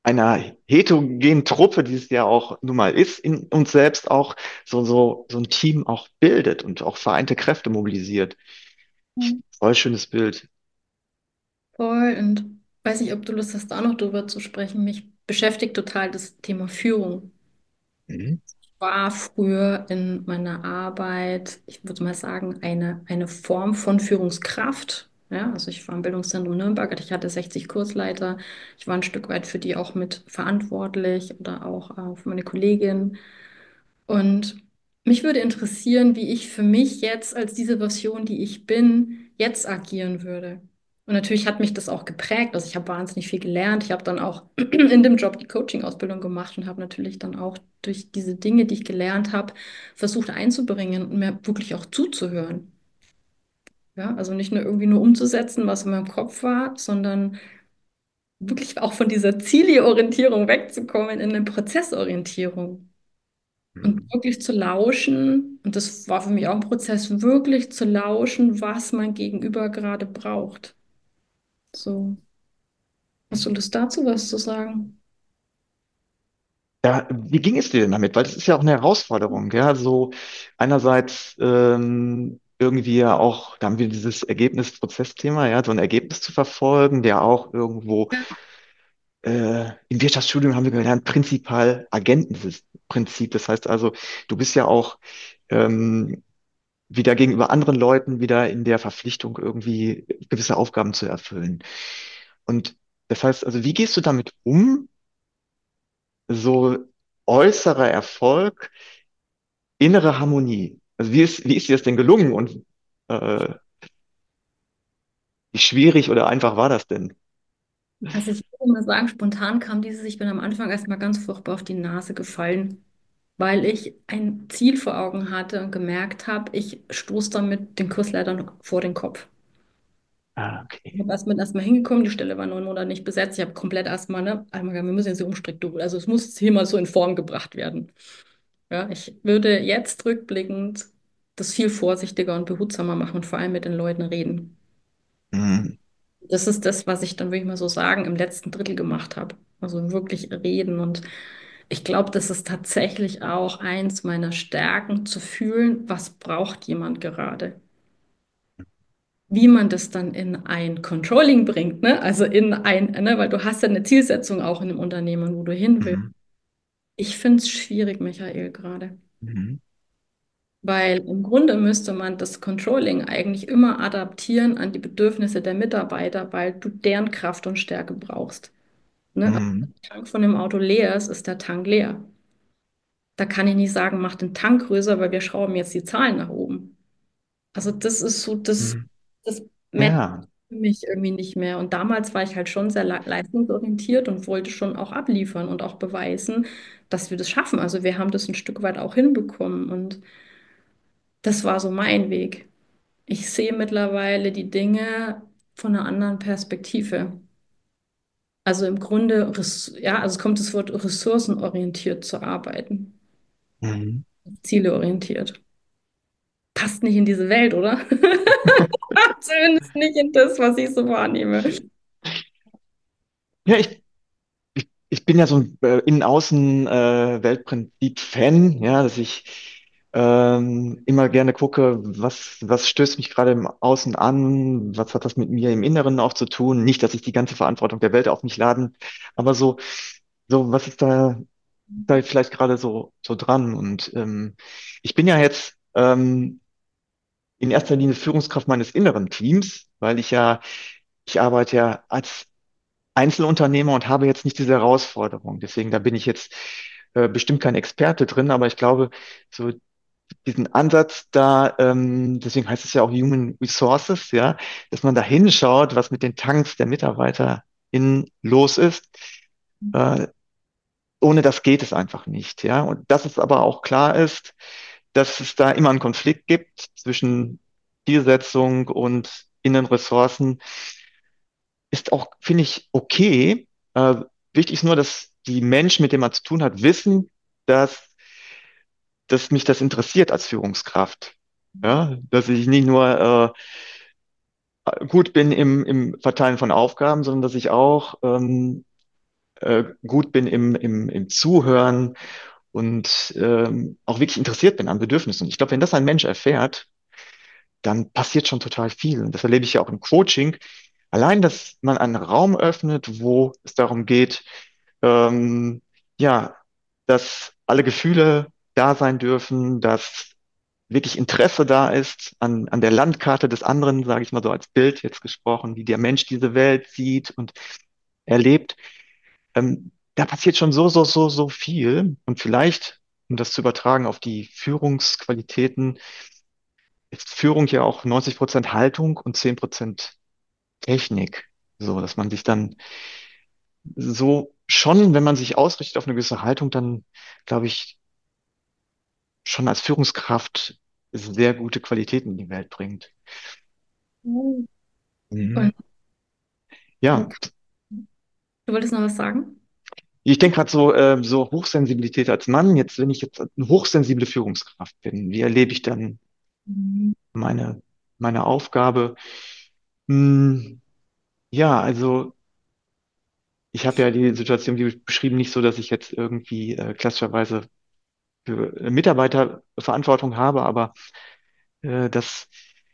einer heterogenen Truppe, die es ja auch nun mal ist, in uns selbst auch so ein Team auch bildet und auch vereinte Kräfte mobilisiert. Mhm. Voll schönes Bild. Voll. Und weiß nicht, ob du Lust hast, da noch drüber zu sprechen. Mich beschäftigt total das Thema Führung. Mhm. War früher in meiner Arbeit, ich würde mal sagen, eine Form von Führungskraft. Ja, also ich war im Bildungszentrum Nürnberg, ich hatte 60 Kursleiter. Ich war ein Stück weit für die auch mit verantwortlich oder auch für meine Kollegin. Und mich würde interessieren, wie ich für mich jetzt als diese Version, die ich bin, jetzt agieren würde. Und natürlich hat mich das auch geprägt. Also ich habe wahnsinnig viel gelernt. Ich habe dann auch in dem Job die Coaching-Ausbildung gemacht und habe natürlich dann auch durch diese Dinge, die ich gelernt habe, versucht einzubringen und mir wirklich auch zuzuhören. Ja, also nicht nur irgendwie nur umzusetzen, was in meinem Kopf war, sondern wirklich auch von dieser Zielorientierung wegzukommen in eine Prozessorientierung. Und Mhm. wirklich zu lauschen, und das war für mich auch ein Prozess, wirklich zu lauschen, was mein Gegenüber gerade braucht. So, hast du Lust dazu, was zu sagen? Ja, wie ging es dir denn damit? Weil das ist ja auch eine Herausforderung, ja, so einerseits irgendwie ja auch, da haben wir dieses Ergebnis-Prozess-Thema, ja, so ein Ergebnis zu verfolgen, der auch irgendwo im Wirtschaftsstudium haben wir gelernt, Prinzip. Das heißt also, du bist ja auch ähm, wieder gegenüber anderen Leuten wieder in der Verpflichtung, irgendwie gewisse Aufgaben zu erfüllen. Und das heißt also, wie gehst du damit um, so äußerer Erfolg, innere Harmonie? Also wie ist dir das denn gelungen und äh, wie schwierig oder einfach war das denn? Also ich würde mal sagen, spontan kam dieses, ich bin am Anfang erstmal ganz furchtbar auf die Nase gefallen, weil ich ein Ziel vor Augen hatte und gemerkt habe, ich stoße damit den Kursleitern vor den Kopf. Ah, Ich okay. habe erstmal hingekommen, die Stelle war 9 Monate nicht besetzt. Ich habe komplett erstmal, ne, einmal gesagt, wir müssen jetzt hier umstricken. Also es muss hier mal so in Form gebracht werden. Ja, ich würde jetzt rückblickend das viel vorsichtiger und behutsamer machen und vor allem mit den Leuten reden. Mhm. Das ist das, was ich dann, würde ich mal so sagen, im letzten Drittel gemacht habe. Also wirklich reden. Und ich glaube, das ist tatsächlich auch eins meiner Stärken, zu fühlen, was braucht jemand gerade. Wie man das dann in ein Controlling bringt, ne? Also in ein, ne? Weil du hast ja eine Zielsetzung auch in einem Unternehmen, wo du hin willst. Mhm. Ich finde es schwierig, Michael, gerade. Mhm. Weil im Grunde müsste man das Controlling eigentlich immer adaptieren an die Bedürfnisse der Mitarbeiter, weil du deren Kraft und Stärke brauchst. Ne? Also wenn Mhm. der Tank von dem Auto leer ist, ist der Tank leer. Da kann ich nicht sagen, mach den Tank größer, weil wir schrauben jetzt die Zahlen nach oben. Also das ist so, Mhm. das matcht Ja. für mich irgendwie nicht mehr. Und damals war ich halt schon sehr leistungsorientiert und wollte schon auch abliefern und auch beweisen, dass wir das schaffen. Also wir haben das ein Stück weit auch hinbekommen und das war so mein Weg. Ich sehe mittlerweile die Dinge von einer anderen Perspektive. Also im Grunde, ja, also es kommt das Wort ressourcenorientiert zu arbeiten, Mhm. zieleorientiert. Passt nicht in diese Welt, oder? Zumindest nicht in das, was ich so wahrnehme. Ja, ich bin ja so ein Innen-Außen-Weltprinzip-Fan, ja, dass ich immer gerne gucke, was stößt mich gerade im Außen an, was hat das mit mir im Inneren auch zu tun. Nicht, dass ich die ganze Verantwortung der Welt auf mich laden, aber so was ist da vielleicht gerade so dran? Und ich bin ja jetzt in erster Linie Führungskraft meines inneren Teams, weil ich arbeite ja als Einzelunternehmer und habe jetzt nicht diese Herausforderung. Deswegen, da bin ich jetzt bestimmt kein Experte drin, aber ich glaube, so diesen Ansatz da, deswegen heißt es ja auch Human Resources, ja, dass man da hinschaut, was mit den Tanks der MitarbeiterInnen los ist. Äh, Ohne das geht es einfach nicht, ja. Und dass es aber auch klar ist, dass es da immer einen Konflikt gibt zwischen Zielsetzung und inneren Ressourcen, ist auch, finde ich, okay. Wichtig ist nur, dass die Menschen, mit denen man zu tun hat, wissen, dass mich das interessiert als Führungskraft. Ja, dass ich nicht nur gut bin im Verteilen von Aufgaben, sondern dass ich auch gut bin im Zuhören und auch wirklich interessiert bin an Bedürfnissen. Ich glaube, wenn das ein Mensch erfährt, dann passiert schon total viel. Und das erlebe ich ja auch im Coaching. Allein, dass man einen Raum öffnet, wo es darum geht, ähm, ja, dass alle Gefühle da sein dürfen, dass wirklich Interesse da ist an der Landkarte des anderen, sage ich mal so als Bild jetzt gesprochen, wie der Mensch diese Welt sieht und erlebt. Da passiert schon so viel. Und vielleicht, um das zu übertragen auf die Führungsqualitäten, ist Führung ja auch 90% Haltung und 10% Technik. So, dass man sich dann so schon, wenn man sich ausrichtet auf eine gewisse Haltung, dann glaube ich, schon als Führungskraft sehr gute Qualitäten in die Welt bringt. Mhm. Mhm. Und Ja, du wolltest noch was sagen? ich denke gerade so Hochsensibilität als Mann. Jetzt, wenn ich jetzt eine hochsensible Führungskraft bin, wie erlebe ich dann Mhm. meine, meine Aufgabe? Hm, ja, also ich habe ja die Situation, wie beschrieben, nicht so, dass ich jetzt irgendwie klassischerweise für Mitarbeiter Verantwortung habe, aber dass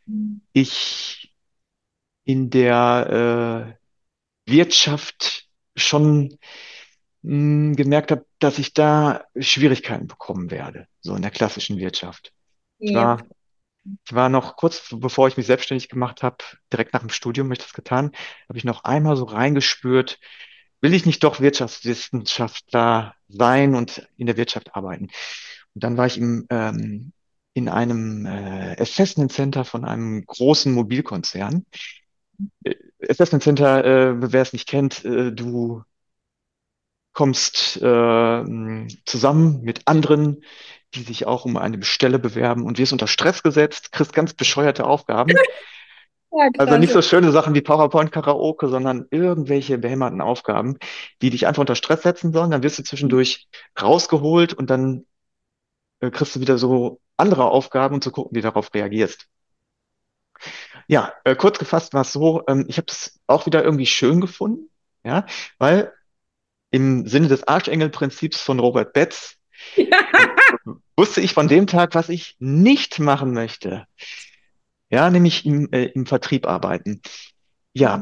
ich in der Wirtschaft schon gemerkt habe, dass ich da Schwierigkeiten bekommen werde, so in der klassischen Wirtschaft. Ich Yep. war, ich war noch kurz bevor ich mich selbstständig gemacht habe, direkt nach dem Studium habe ich das getan, habe ich noch einmal so reingespürt, will ich nicht doch Wirtschaftswissenschaftler sein und in der Wirtschaft arbeiten? Und dann war ich in einem Assessment Center von einem großen Mobilkonzern. Assessment Center, wer es nicht kennt, du kommst zusammen mit anderen, die sich auch um eine Stelle bewerben und wirst unter Stress gesetzt, kriegst ganz bescheuerte Aufgaben. Ja, Also nicht krass. so schöne Sachen wie PowerPoint-Karaoke, sondern irgendwelche behämmerten Aufgaben, die dich einfach unter Stress setzen sollen. Dann wirst du zwischendurch rausgeholt und dann kriegst du wieder so andere Aufgaben und zu gucken, wie du darauf reagierst. Ja, kurz gefasst war es so, ich habe es auch wieder irgendwie schön gefunden, ja, weil im Sinne des Arschengelprinzips von Robert Betz wusste ich von dem Tag, was ich nicht machen möchte. Ja, nämlich im Vertrieb arbeiten. Ja,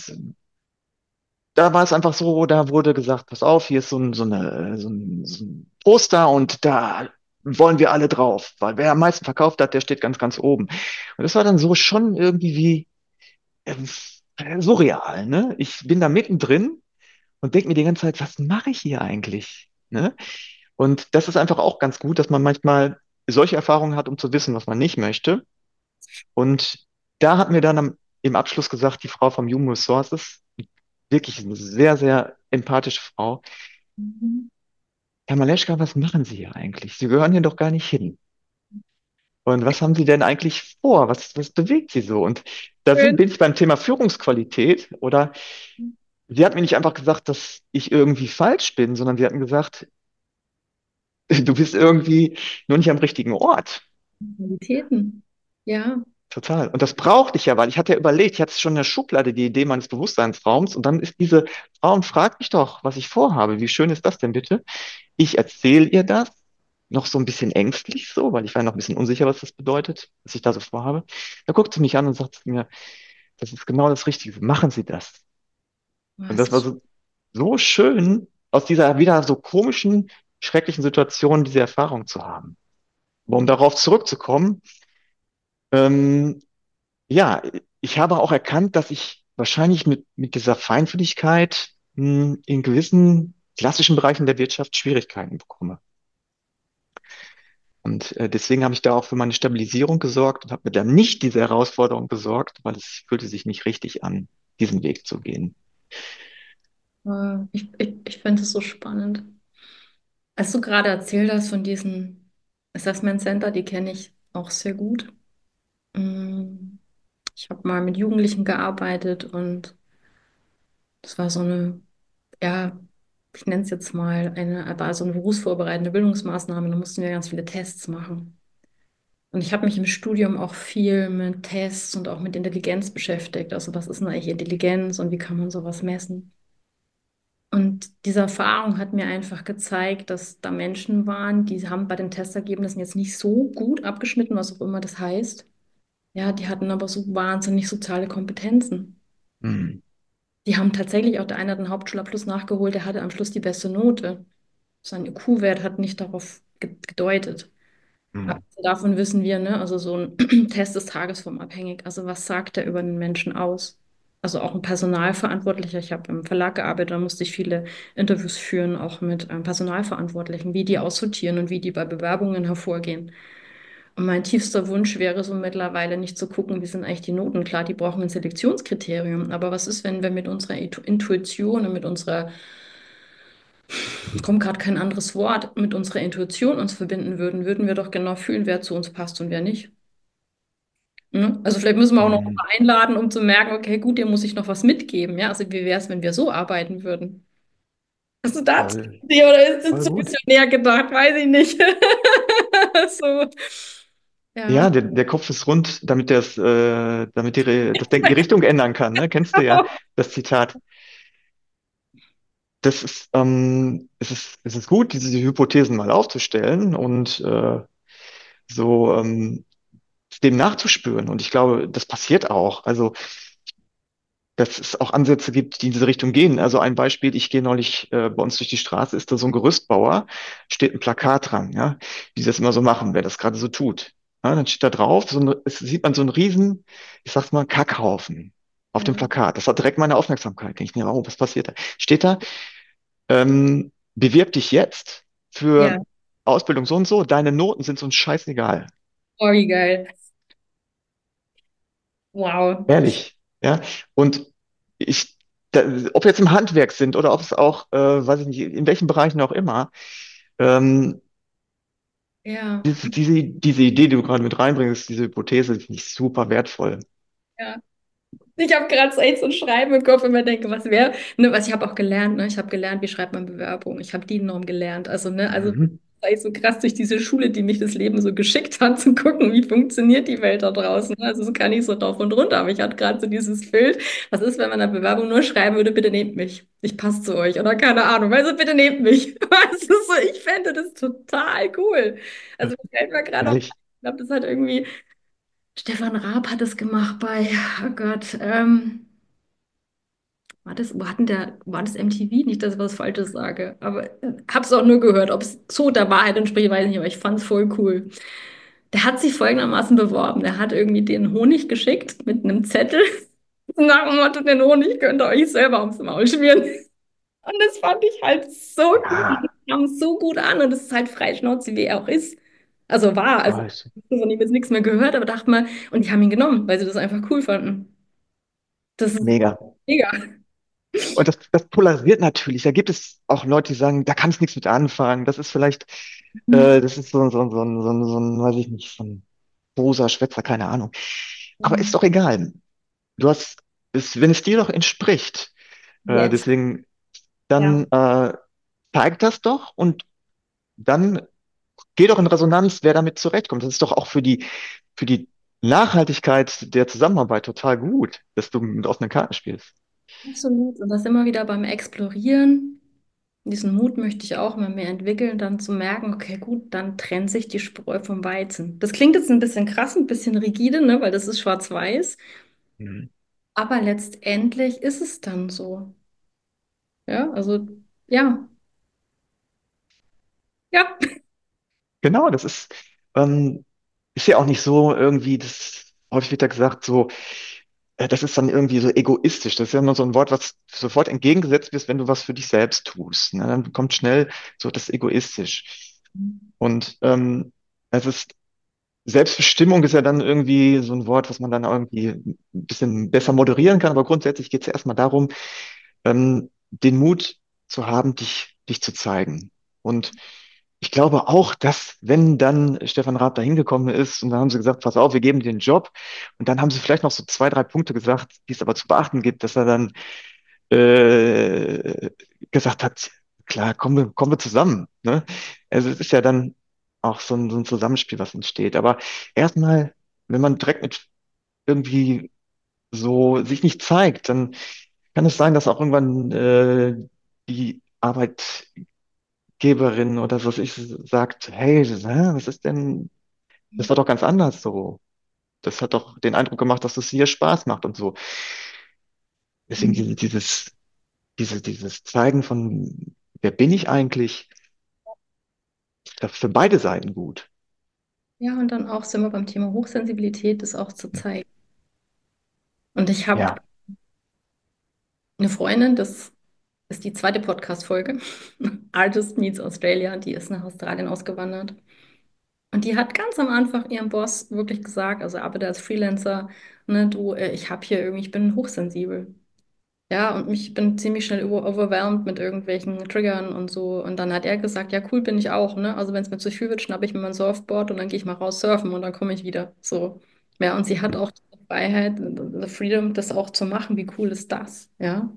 da war es einfach so, da wurde gesagt, pass auf, hier ist so ein Poster und da wollen wir alle drauf, weil wer am meisten verkauft hat, der steht ganz oben. Und das war dann so schon irgendwie wie surreal, ne? Ich bin da mittendrin und denke mir die ganze Zeit, was mache ich hier eigentlich? Ne? Und das ist einfach auch ganz gut, dass man manchmal solche Erfahrungen hat, um zu wissen, was man nicht möchte. Und da hat mir dann im Abschluss gesagt, die Frau vom Human Resources, wirklich eine sehr empathische Frau, Mhm. Herr Maleschka, was machen Sie hier eigentlich? Sie gehören hier doch gar nicht hin. Und was haben Sie denn eigentlich vor? Was bewegt Sie so? Und bin ich beim Thema Führungsqualität oder sie hat mir nicht einfach gesagt, dass ich irgendwie falsch bin, sondern sie hat mir gesagt, du bist irgendwie nur nicht am richtigen Ort. Qualitäten. Ja. Total. Und das brauchte ich ja, weil ich hatte ja überlegt, ich hatte schon in der Schublade die Idee meines Bewusstseinsraums und dann ist diese Frau und fragt mich doch, was ich vorhabe. Wie schön ist das denn bitte? Ich erzähle ihr das, noch so ein bisschen ängstlich so, weil ich war noch ein bisschen unsicher, was das bedeutet, was ich da so vorhabe. Da guckt sie mich an und sagt mir, das ist genau das Richtige. Machen Sie das. Und Was das war ist so schön, aus dieser wieder so komischen, schrecklichen Situation diese Erfahrung zu haben. Aber um darauf zurückzukommen, ähm, ja, ich habe auch erkannt, dass ich wahrscheinlich mit dieser Feinfühligkeit in gewissen klassischen Bereichen der Wirtschaft Schwierigkeiten bekomme. Und deswegen habe ich da auch für meine Stabilisierung gesorgt und habe mir dann nicht diese Herausforderung besorgt, weil es fühlte sich nicht richtig an, diesen Weg zu gehen. ich finde es so spannend. Als du gerade erzählt hast von diesem Assessment Center, die kenne ich auch sehr gut. Mm, Ich habe mal mit Jugendlichen gearbeitet und das war so eine, ja, ich nenne es jetzt mal war so eine berufsvorbereitende Bildungsmaßnahme. Da mussten wir ganz viele Tests machen. Und ich habe mich im Studium auch viel mit Tests und auch mit Intelligenz beschäftigt. Also was ist denn eigentlich Intelligenz und wie kann man sowas messen? Und diese Erfahrung hat mir einfach gezeigt, dass da Menschen waren, die haben bei den Testergebnissen jetzt nicht so gut abgeschnitten, was auch immer das heißt. Ja, die hatten aber so wahnsinnig soziale Kompetenzen. Mhm. Die haben tatsächlich auch der eine hat einen Hauptschulabschluss nachgeholt, der hatte am Schluss die beste Note. Sein IQ-Wert hat nicht darauf gedeutet. Mhm. Abgesehen davon wissen wir, ne, also so ein Test ist tagesformabhängig. Also was sagt er über den Menschen aus? Also auch ein Personalverantwortlicher. Ich habe im Verlag gearbeitet, da musste ich viele Interviews führen, auch mit Personalverantwortlichen, wie die aussortieren und wie die bei Bewerbungen hervorgehen. Und mein tiefster Wunsch wäre so mittlerweile nicht zu gucken, wie sind eigentlich die Noten. Klar, die brauchen ein Selektionskriterium, aber was ist, wenn wir mit unserer Intuition und mit unserer, kommt gerade kein anderes Wort, mit unserer Intuition uns verbinden würden, würden wir doch genau fühlen, wer zu uns passt und wer nicht. Ne? Also vielleicht müssen wir auch noch Mhm. mal einladen, um zu merken, okay, gut, dir muss ich noch was mitgeben. Ja, also wie wäre es, wenn wir so arbeiten würden? Hast du dazu Voll, eine Idee oder ist es voll zu gut. visionär gedacht? Weiß ich nicht. So, ja. Ja, der Kopf ist rund, damit das Denken die Richtung ändern kann, ne? Kennst du ja das Zitat. Es ist gut, diese Hypothesen mal aufzustellen und so dem nachzuspüren. Und ich glaube, das passiert auch. Also, dass es auch Ansätze gibt, die in diese Richtung gehen. Also ein Beispiel, ich gehe neulich bei uns durch die Straße, ist da so ein Gerüstbauer, steht ein Plakat dran, ja, wie sie das immer so machen, wer das gerade so tut. Ja, dann steht da drauf, es sieht man so einen riesen, ich sag's mal, Kackhaufen auf dem Ja. Plakat. Das hat direkt meine Aufmerksamkeit. Ich denke, oh, was passiert da? Steht da, bewirb dich jetzt Ja. für Ausbildung so und so, deine Noten sind so ein Scheißegal. Oh, wie geil. Wow. Ehrlich, ja. Und ich, da, ob wir jetzt im Handwerk sind oder ob es auch, weiß ich nicht, in welchen Bereichen auch immer, ähm, Ja. diese Idee, die du gerade mit reinbringst, diese Hypothese, finde ich super wertvoll. Ja. Ich habe gerade so echt so ein Schreiben im Kopf und mir denke, was wäre, ne, was ich habe auch gelernt, ne? Ich habe gelernt, wie schreibt man Bewerbung. Ich habe die Norm gelernt. Also, ne, also Mhm. war ich so krass durch diese Schule, die mich das Leben so geschickt hat, zu gucken, wie funktioniert die Welt da draußen. Ne? Also, so kann ich so drauf und runter. Aber ich hatte gerade so dieses Bild, was ist, wenn man eine Bewerbung nur schreiben würde, bitte nehmt mich. Ich passe zu euch. Oder keine Ahnung. Also, bitte nehmt mich. Es ist so, ich fände das total cool. Also, mir fällt mir gerade auch, Ehrlich. ich glaube, das hat irgendwie, Stefan Raab hat es gemacht bei, oh Gott, war das MTV? Nicht, dass ich was Falsches sage, aber hab's auch nur gehört. Ob es so der Wahrheit entspricht, weiß ich nicht, aber ich fand's voll cool. Der hat sich folgendermaßen beworben. Der hat irgendwie den Honig geschickt mit einem Zettel nach dem Motto, den Honig könnt ihr euch selber aufs Maul schmieren. Und das fand ich halt so cool. Ja, Das kam so gut an und es ist halt Freischnauze, wie er auch ist. Also war, also voll. von ihm jetzt nichts mehr gehört, aber dachte mal, und die haben ihn genommen, weil sie das einfach cool fanden. Das ist Mega. mega. Und das polarisiert natürlich. Da gibt es auch Leute, die sagen, da kann ich nichts mit anfangen. Das ist vielleicht, das ist weiß ich nicht, so ein rosa Schwätzer, keine Ahnung. Aber ist doch egal. Du hast, wenn es dir doch entspricht, Jetzt. deswegen, Ja. dann zeig das doch und dann geh doch in Resonanz, wer damit zurechtkommt. Das ist doch auch für die Nachhaltigkeit der Zusammenarbeit total gut, dass du mit offenen Karten spielst. Absolut. Und das immer wieder beim Explorieren. Diesen Mut möchte ich auch immer mehr entwickeln, dann zu merken, okay, gut, dann trennt sich die Spreu vom Weizen. Das klingt jetzt ein bisschen krass, ein bisschen rigide, ne, weil das ist schwarz-weiß. Mhm. Aber letztendlich ist es dann so. Ja, also, ja, ja. Genau, ähm, ist ja auch nicht so irgendwie, das häufig wird ja gesagt, so, das ist dann irgendwie so egoistisch. Das ist ja immer so ein Wort, was sofort entgegengesetzt wird, wenn du was für dich selbst tust. Ne? Dann kommt schnell so das egoistisch. Und es ist Selbstbestimmung ist ja dann irgendwie so ein Wort, was man dann irgendwie ein bisschen besser moderieren kann, aber grundsätzlich geht es ja erstmal darum, den Mut zu haben, dich zu zeigen. Und ich glaube auch, dass wenn dann Stefan Raab da hingekommen ist und dann haben sie gesagt, pass auf, wir geben dir den Job und dann haben sie vielleicht noch so zwei, drei Punkte gesagt, die es aber zu beachten gibt, dass er dann äh, gesagt hat, klar, kommen wir zusammen. Ne? Also es ist ja dann auch so ein Zusammenspiel, was entsteht. Aber erstmal, wenn man direkt mit irgendwie so sich nicht zeigt, dann kann es sein, dass auch irgendwann die Arbeitgeberin oder so ich sagt, hey, was ist denn, das war doch ganz anders so. Das hat doch den Eindruck gemacht, dass es hier Spaß macht und so. Deswegen dieses Zeigen von, wer bin ich eigentlich, ist für beide Seiten gut. Ja, und dann auch sind wir beim Thema Hochsensibilität, das auch zu zeigen. Und ich habe Ja, eine Freundin, das ist die zweite Podcast-Folge, Artist Meets Australia, die ist nach Australien ausgewandert. Und die hat ganz am Anfang ihrem Boss wirklich gesagt, also er arbeitet als Freelancer, ne, du, ich habe hier irgendwie, ich bin hochsensibel. Ja, und ich bin ziemlich schnell overwhelmed mit irgendwelchen Triggern und so. Und dann hat er gesagt, ja, cool bin ich auch, ne? Also wenn es mir zu viel wird, schnappe ich mir mein Surfboard und dann gehe ich mal raus surfen und dann komme ich wieder. So. Ja, und sie hat auch die Freiheit, the Freedom, das auch zu machen. Wie cool ist das? Ja.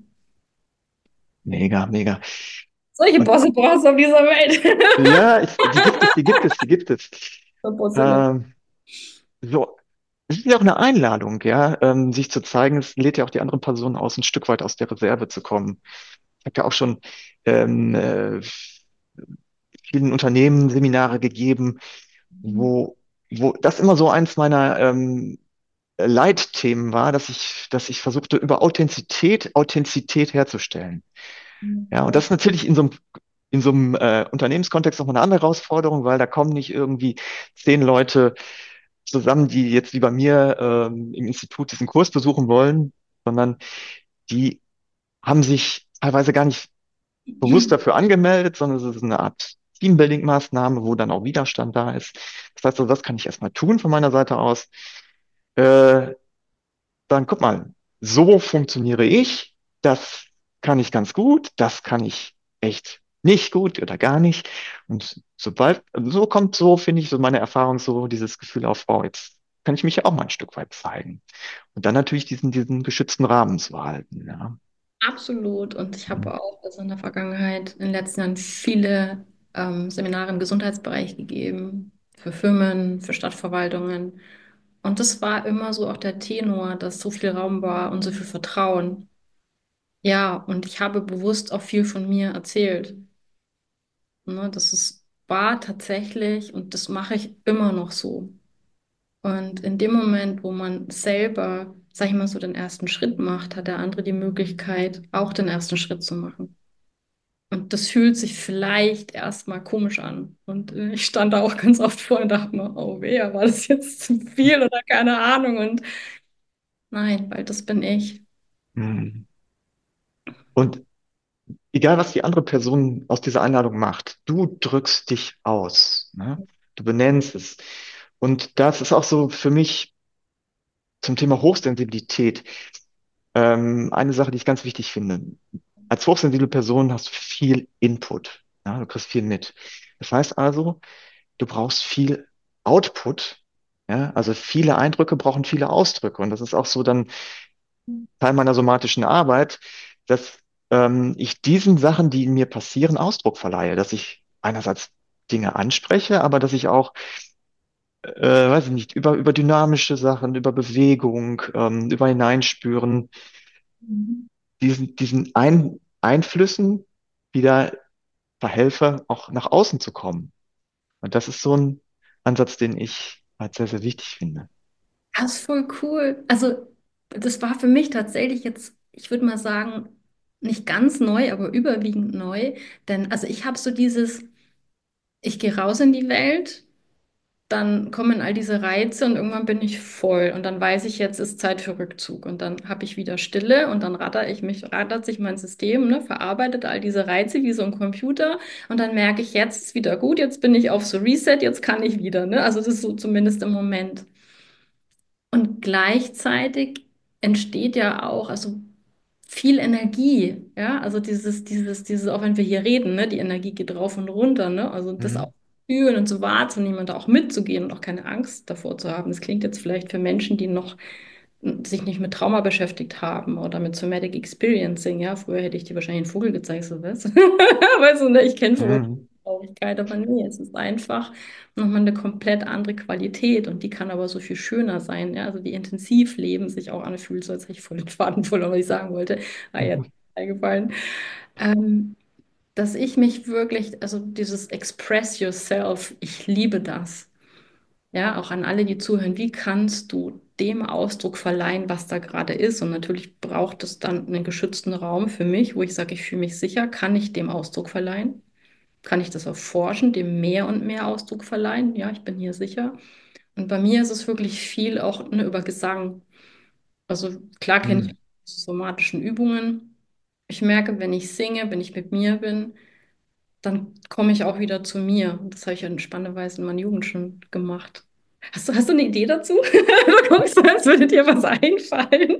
mega, mega. Solche Und Bosse brauchst du auf dieser Welt. ja, die gibt es, die gibt es, die gibt es. So Bosse. Ähm, so, es ist ja auch eine Einladung, ja, sich zu zeigen. Es lädt ja auch die andere Person aus, ein Stück weit aus der Reserve zu kommen. Ich habe ja auch schon ähm, äh, vielen Unternehmen Seminare gegeben, wo, wo das immer so eins meiner Leitthemen war, dass ich versuchte, über Authentizität herzustellen. Ja, und das ist natürlich in so einem Unternehmenskontext nochmal eine andere Herausforderung, weil da kommen nicht irgendwie 10 Leute zusammen, die jetzt wie bei mir im Institut diesen Kurs besuchen wollen, sondern die haben sich teilweise gar nicht bewusst dafür angemeldet, sondern es ist eine Art Teambuilding-Maßnahme, wo dann auch Widerstand da ist. Das heißt, also, das kann ich erstmal tun von meiner Seite aus. Äh, Dann guck mal, so funktioniere ich, das kann ich ganz gut, das kann ich echt nicht gut oder gar nicht. Und sobald, so kommt so, finde ich, so meine Erfahrung, so dieses Gefühl auf, oh, jetzt kann ich mich ja auch mal ein Stück weit zeigen. Und dann natürlich diesen geschützten Rahmen zu halten, ja. Absolut. Und ich habe auch also in der Vergangenheit, in den letzten Jahren viele Seminare im Gesundheitsbereich gegeben, für Firmen, für Stadtverwaltungen. Und das war immer so auch der Tenor, dass so viel Raum war und so viel Vertrauen. Ja, und ich habe bewusst auch viel von mir erzählt. Ne, war tatsächlich, und das mache ich immer noch so. Und in dem Moment, wo man selber, sag ich mal so, den ersten Schritt macht, hat der andere die Möglichkeit, auch den ersten Schritt zu machen. Und das fühlt sich vielleicht erstmal komisch an. Und ich stand da auch ganz oft vor und dachte mir, oh weh, war das jetzt zu viel oder keine Ahnung. Und nein, weil das bin ich. Mhm. Und egal, was die andere Person aus dieser Einladung macht, du drückst dich aus, ne? Du benennst es. Und das ist auch so für mich zum Thema Hochsensibilität eine Sache, die ich ganz wichtig finde. Als hochsensible Person hast du viel Input. Ja, du kriegst viel mit. Das heißt also, du brauchst viel Output. Ja, also viele Eindrücke brauchen viele Ausdrücke. Und das ist auch so dann Teil meiner somatischen Arbeit, dass ich diesen Sachen, die in mir passieren, Ausdruck verleihe. Dass ich einerseits Dinge anspreche, aber dass ich auch, weiß ich nicht, über dynamische Sachen, über Bewegung, über Hineinspüren, Mhm. diesen Einflüssen wieder verhelfe, auch nach außen zu kommen. Und das ist so ein Ansatz, den ich halt sehr, sehr wichtig finde. Das ist voll cool. Also, das war für mich tatsächlich jetzt, ich würde mal sagen, nicht ganz neu, aber überwiegend neu. Denn, also ich habe so ich gehe raus in die Welt, dann kommen all diese Reize und irgendwann bin ich voll. Und dann weiß ich, jetzt ist Zeit für Rückzug. Und dann habe ich wieder Stille und dann rattert sich mein System, ne, verarbeitet all diese Reize wie so ein Computer. Und dann merke ich, jetzt ist wieder gut, jetzt bin ich auf so Reset, jetzt kann ich wieder, ne? Also das ist so zumindest im Moment. Und gleichzeitig entsteht ja auch, also viel Energie, ja, also auch wenn wir hier reden, ne, die Energie geht rauf und runter, ne, also das auch Mhm. fühlen und so wahrzunehmen und da auch mitzugehen und auch keine Angst davor zu haben. Das klingt jetzt vielleicht für Menschen, die noch sich nicht mit Trauma beschäftigt haben oder mit Somatic Experiencing, ja, früher hätte ich dir wahrscheinlich einen Vogel gezeigt, so was. Weißt du, ne, ich kenne Mhm. Traurigkeit, aber nee, es ist einfach nochmal eine komplett andere Qualität und die kann aber so viel schöner sein, ja, also wie intensiv Leben sich auch anfühlt, so als hätte ich voll den Faden verloren, was ich sagen wollte, jetzt Mhm. eingefallen. Ähm, dass ich mich wirklich, also dieses Express Yourself, ich liebe das. Ja, auch an alle, die zuhören, wie kannst du dem Ausdruck verleihen, was da gerade ist? Und natürlich braucht es dann einen geschützten Raum für mich, wo ich sage, ich fühle mich sicher. Kann ich dem Ausdruck verleihen? Kann ich das erforschen, dem mehr und mehr Ausdruck verleihen? Ja, ich bin hier sicher. Und bei mir ist es wirklich viel auch über Gesang. Also klar kenne ich Hm. die somatischen Übungen. Ich merke, wenn ich singe, wenn ich mit mir bin, dann komme ich auch wieder zu mir. Und das habe ich ja in spannender Weise in meiner Jugend schon gemacht. Hast du eine Idee dazu? Du guckst so, als würde dir was einfallen.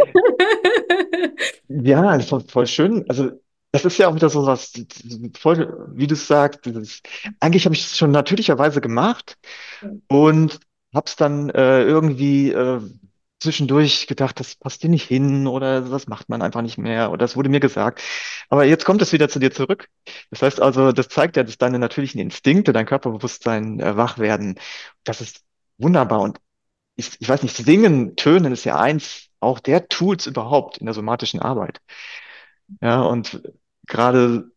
Ja, das war voll schön. Also, das ist ja auch wieder so was, voll, wie du sagst, eigentlich habe ich es schon natürlicherweise gemacht und hab's dann irgendwie zwischendurch gedacht, das passt dir nicht hin oder das macht man einfach nicht mehr oder das wurde mir gesagt. Aber jetzt kommt es wieder zu dir zurück. Das heißt also, das zeigt ja, dass deine natürlichen Instinkte, dein Körperbewusstsein wach werden. Das ist wunderbar. Und ich weiß nicht, Singen, Tönen ist ja eins auch der Tools überhaupt in der somatischen Arbeit. Ja, und gerade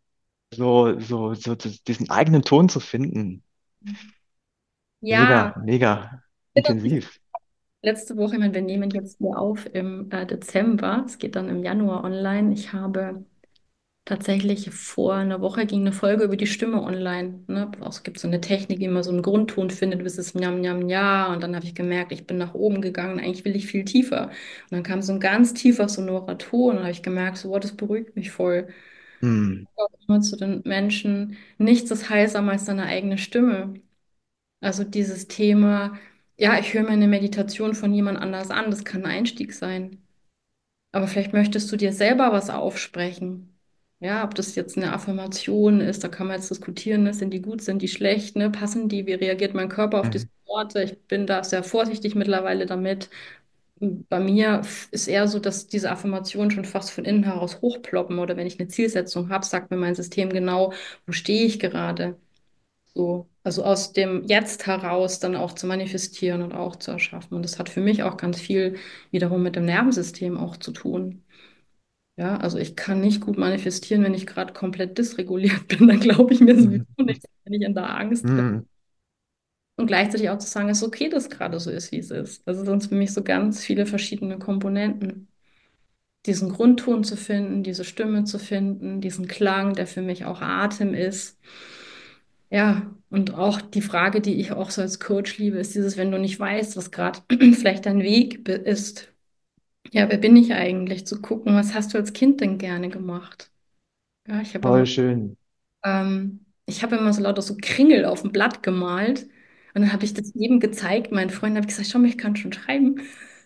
so diesen eigenen Ton zu finden, Ja, mega, mega intensiv. letzte Woche, ich meine, wir nehmen jetzt hier auf im Dezember. Es geht dann im Januar online. Ich habe tatsächlich vor einer Woche ging eine Folge über die Stimme online. Ne? Es gibt so eine Technik, wie man so einen Grundton findet, bis es Njam, Njam, Ja. Und dann habe ich gemerkt, ich bin nach oben gegangen. Eigentlich will ich viel tiefer. Und dann kam so ein ganz tiefer, sonorer Ton. Und dann habe ich gemerkt, so, wow, das beruhigt mich voll. Hm, Auch immer zu den Menschen, nichts ist heilsamer als deine eigene Stimme. Also dieses Thema, ja, ich höre mir eine Meditation von jemand anders an, das kann ein Einstieg sein. Aber vielleicht möchtest du dir selber was aufsprechen. Ja, ob das jetzt eine Affirmation ist, da kann man jetzt diskutieren, ne? Sind die gut, sind die schlecht, ne? Passen die, wie reagiert mein Körper auf diese hm, Worte? Ich bin da sehr vorsichtig mittlerweile damit. Bei mir ist eher so, dass diese Affirmationen schon fast von innen heraus hochploppen oder wenn ich eine Zielsetzung habe, sagt mir mein System genau, wo stehe ich gerade? So, also aus dem Jetzt heraus dann auch zu manifestieren und auch zu erschaffen. Und das hat für mich auch ganz viel wiederum mit dem Nervensystem auch zu tun. Ja, also ich kann nicht gut manifestieren, wenn ich gerade komplett dysreguliert bin. Dann glaube ich mir sowieso hm, nichts, wenn ich in der Angst bin. hm. Und gleichzeitig auch zu sagen, es ist okay, dass gerade so ist, wie es ist. Also sonst für mich so ganz viele verschiedene Komponenten. Diesen Grundton zu finden, diese Stimme zu finden, diesen Klang, der für mich auch Atem ist. Ja, und auch die Frage, die ich auch so als Coach liebe, ist dieses, wenn du nicht weißt, was gerade vielleicht dein Weg ist. Ja, wer bin ich eigentlich? Zu gucken, was hast du als Kind denn gerne gemacht? Ja, Voll schön. ich habe immer so lauter so Kringel auf dem Blatt gemalt. Und dann habe ich das jedem gezeigt. Meinen Freunden habe ich gesagt, schau mal, ich kann schon schreiben.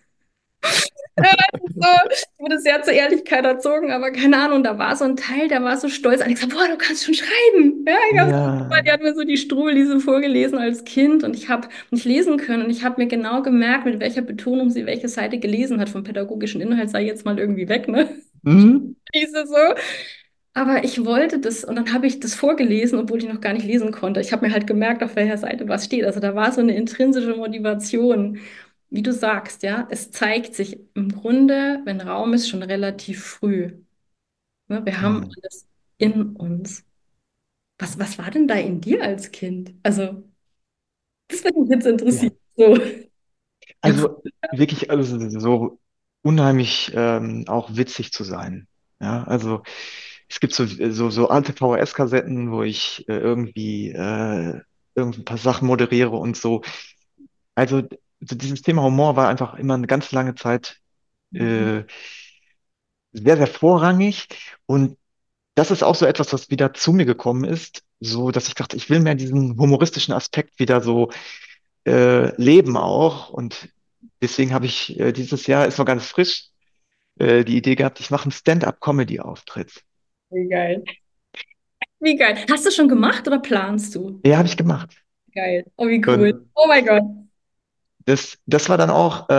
So, ich wurde sehr zur Ehrlichkeit erzogen, aber keine Ahnung, da war so ein Teil, der war so stolz. Und ich gesagt, boah, du kannst schon schreiben. Ja, ich hab's, Ja. die hat mir so die Struwelise vorgelesen als Kind und ich habe nicht lesen können und ich habe mir genau gemerkt, mit welcher Betonung sie welche Seite gelesen hat. Vom pädagogischen Inhalt sei jetzt mal irgendwie weg, ne? Hm? Diese so. Aber ich wollte das und dann habe ich das vorgelesen, obwohl ich noch gar nicht lesen konnte. Ich habe mir halt gemerkt, auf welcher Seite was steht. Also da war so eine intrinsische Motivation, wie du sagst, ja. Es zeigt sich im Grunde, wenn Raum ist, schon relativ früh. Ne? Wir haben Hm. alles in uns. Was war denn da in dir als Kind? Also, das würde mich jetzt interessieren. Ja. So. Kannst Also wirklich also so unheimlich auch witzig zu sein. Ja, also es gibt so alte VHS-Kassetten, wo ich irgendwie ein paar Sachen moderiere und so. Also so dieses Thema Humor war einfach immer eine ganz lange Zeit du- äh, sehr, sehr vorrangig. Und das ist auch so etwas, was wieder zu mir gekommen ist, so dass ich dachte, ich will mehr diesen humoristischen Aspekt wieder so leben auch. Und deswegen habe ich dieses Jahr, ist noch ganz frisch, die Idee gehabt, ich mache einen Stand-up-Comedy-Auftritt. Wie geil. Wie geil. Hast du schon gemacht oder planst du? Ja, habe ich gemacht. Geil. Oh, wie cool. Und Oh mein Gott. das war dann auch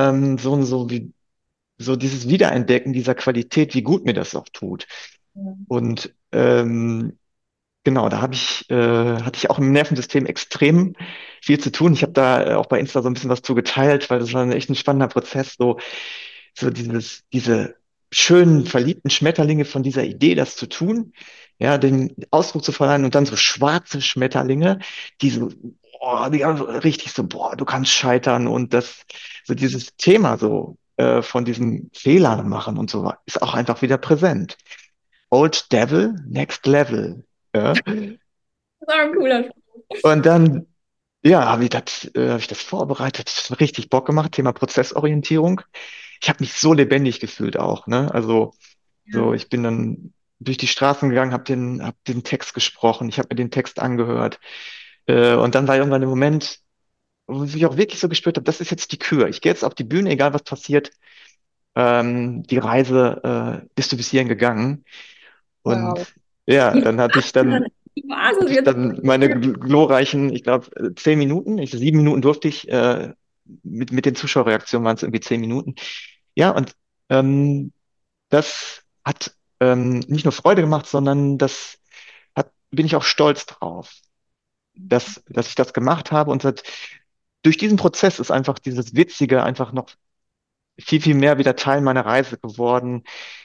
so dieses Wiederentdecken dieser Qualität, wie gut mir das auch tut. Und genau, hatte ich auch im Nervensystem extrem viel zu tun. Ich habe da auch bei Insta so ein bisschen was zu geteilt, weil das war echt ein spannender Prozess, so diese schönen, verliebten Schmetterlinge von dieser Idee, das zu tun, ja, den Ausdruck zu verleihen und dann so schwarze Schmetterlinge, die so, boah, die haben so richtig so, boah, du kannst scheitern und das, so dieses Thema so von diesem Fehlern machen und so ist auch einfach wieder präsent. Old Devil, Next Level. Ja? Das ist auch ein cooler Spruch. Und dann, ja, hab ich das vorbereitet, das hat richtig Bock gemacht, Thema Prozessorientierung. Ich habe mich so lebendig gefühlt auch, ne? Also so, Ja. ich bin dann durch die Straßen gegangen, hab den Text gesprochen, ich habe mir den Text angehört. Und dann war irgendwann der Moment, wo ich auch wirklich so gespürt habe, das ist jetzt die Kür. Ich gehe jetzt auf die Bühne, egal was passiert. Die Reise bist du bis hierhin gegangen. Und Wow. ja, Wie dann hatte ich war dann, es hatte ich jetzt? dann meine glorreichen, ich glaube, 10 Minuten. 7 Minuten durfte ich. Mit den Zuschauerreaktionen waren es irgendwie 10 Minuten. Ja, und ähm, das hat nicht nur Freude gemacht, sondern bin ich auch stolz drauf, dass ich das gemacht habe. Und durch diesen Prozess ist einfach dieses Witzige einfach noch viel, viel mehr wieder Teil meiner Reise geworden.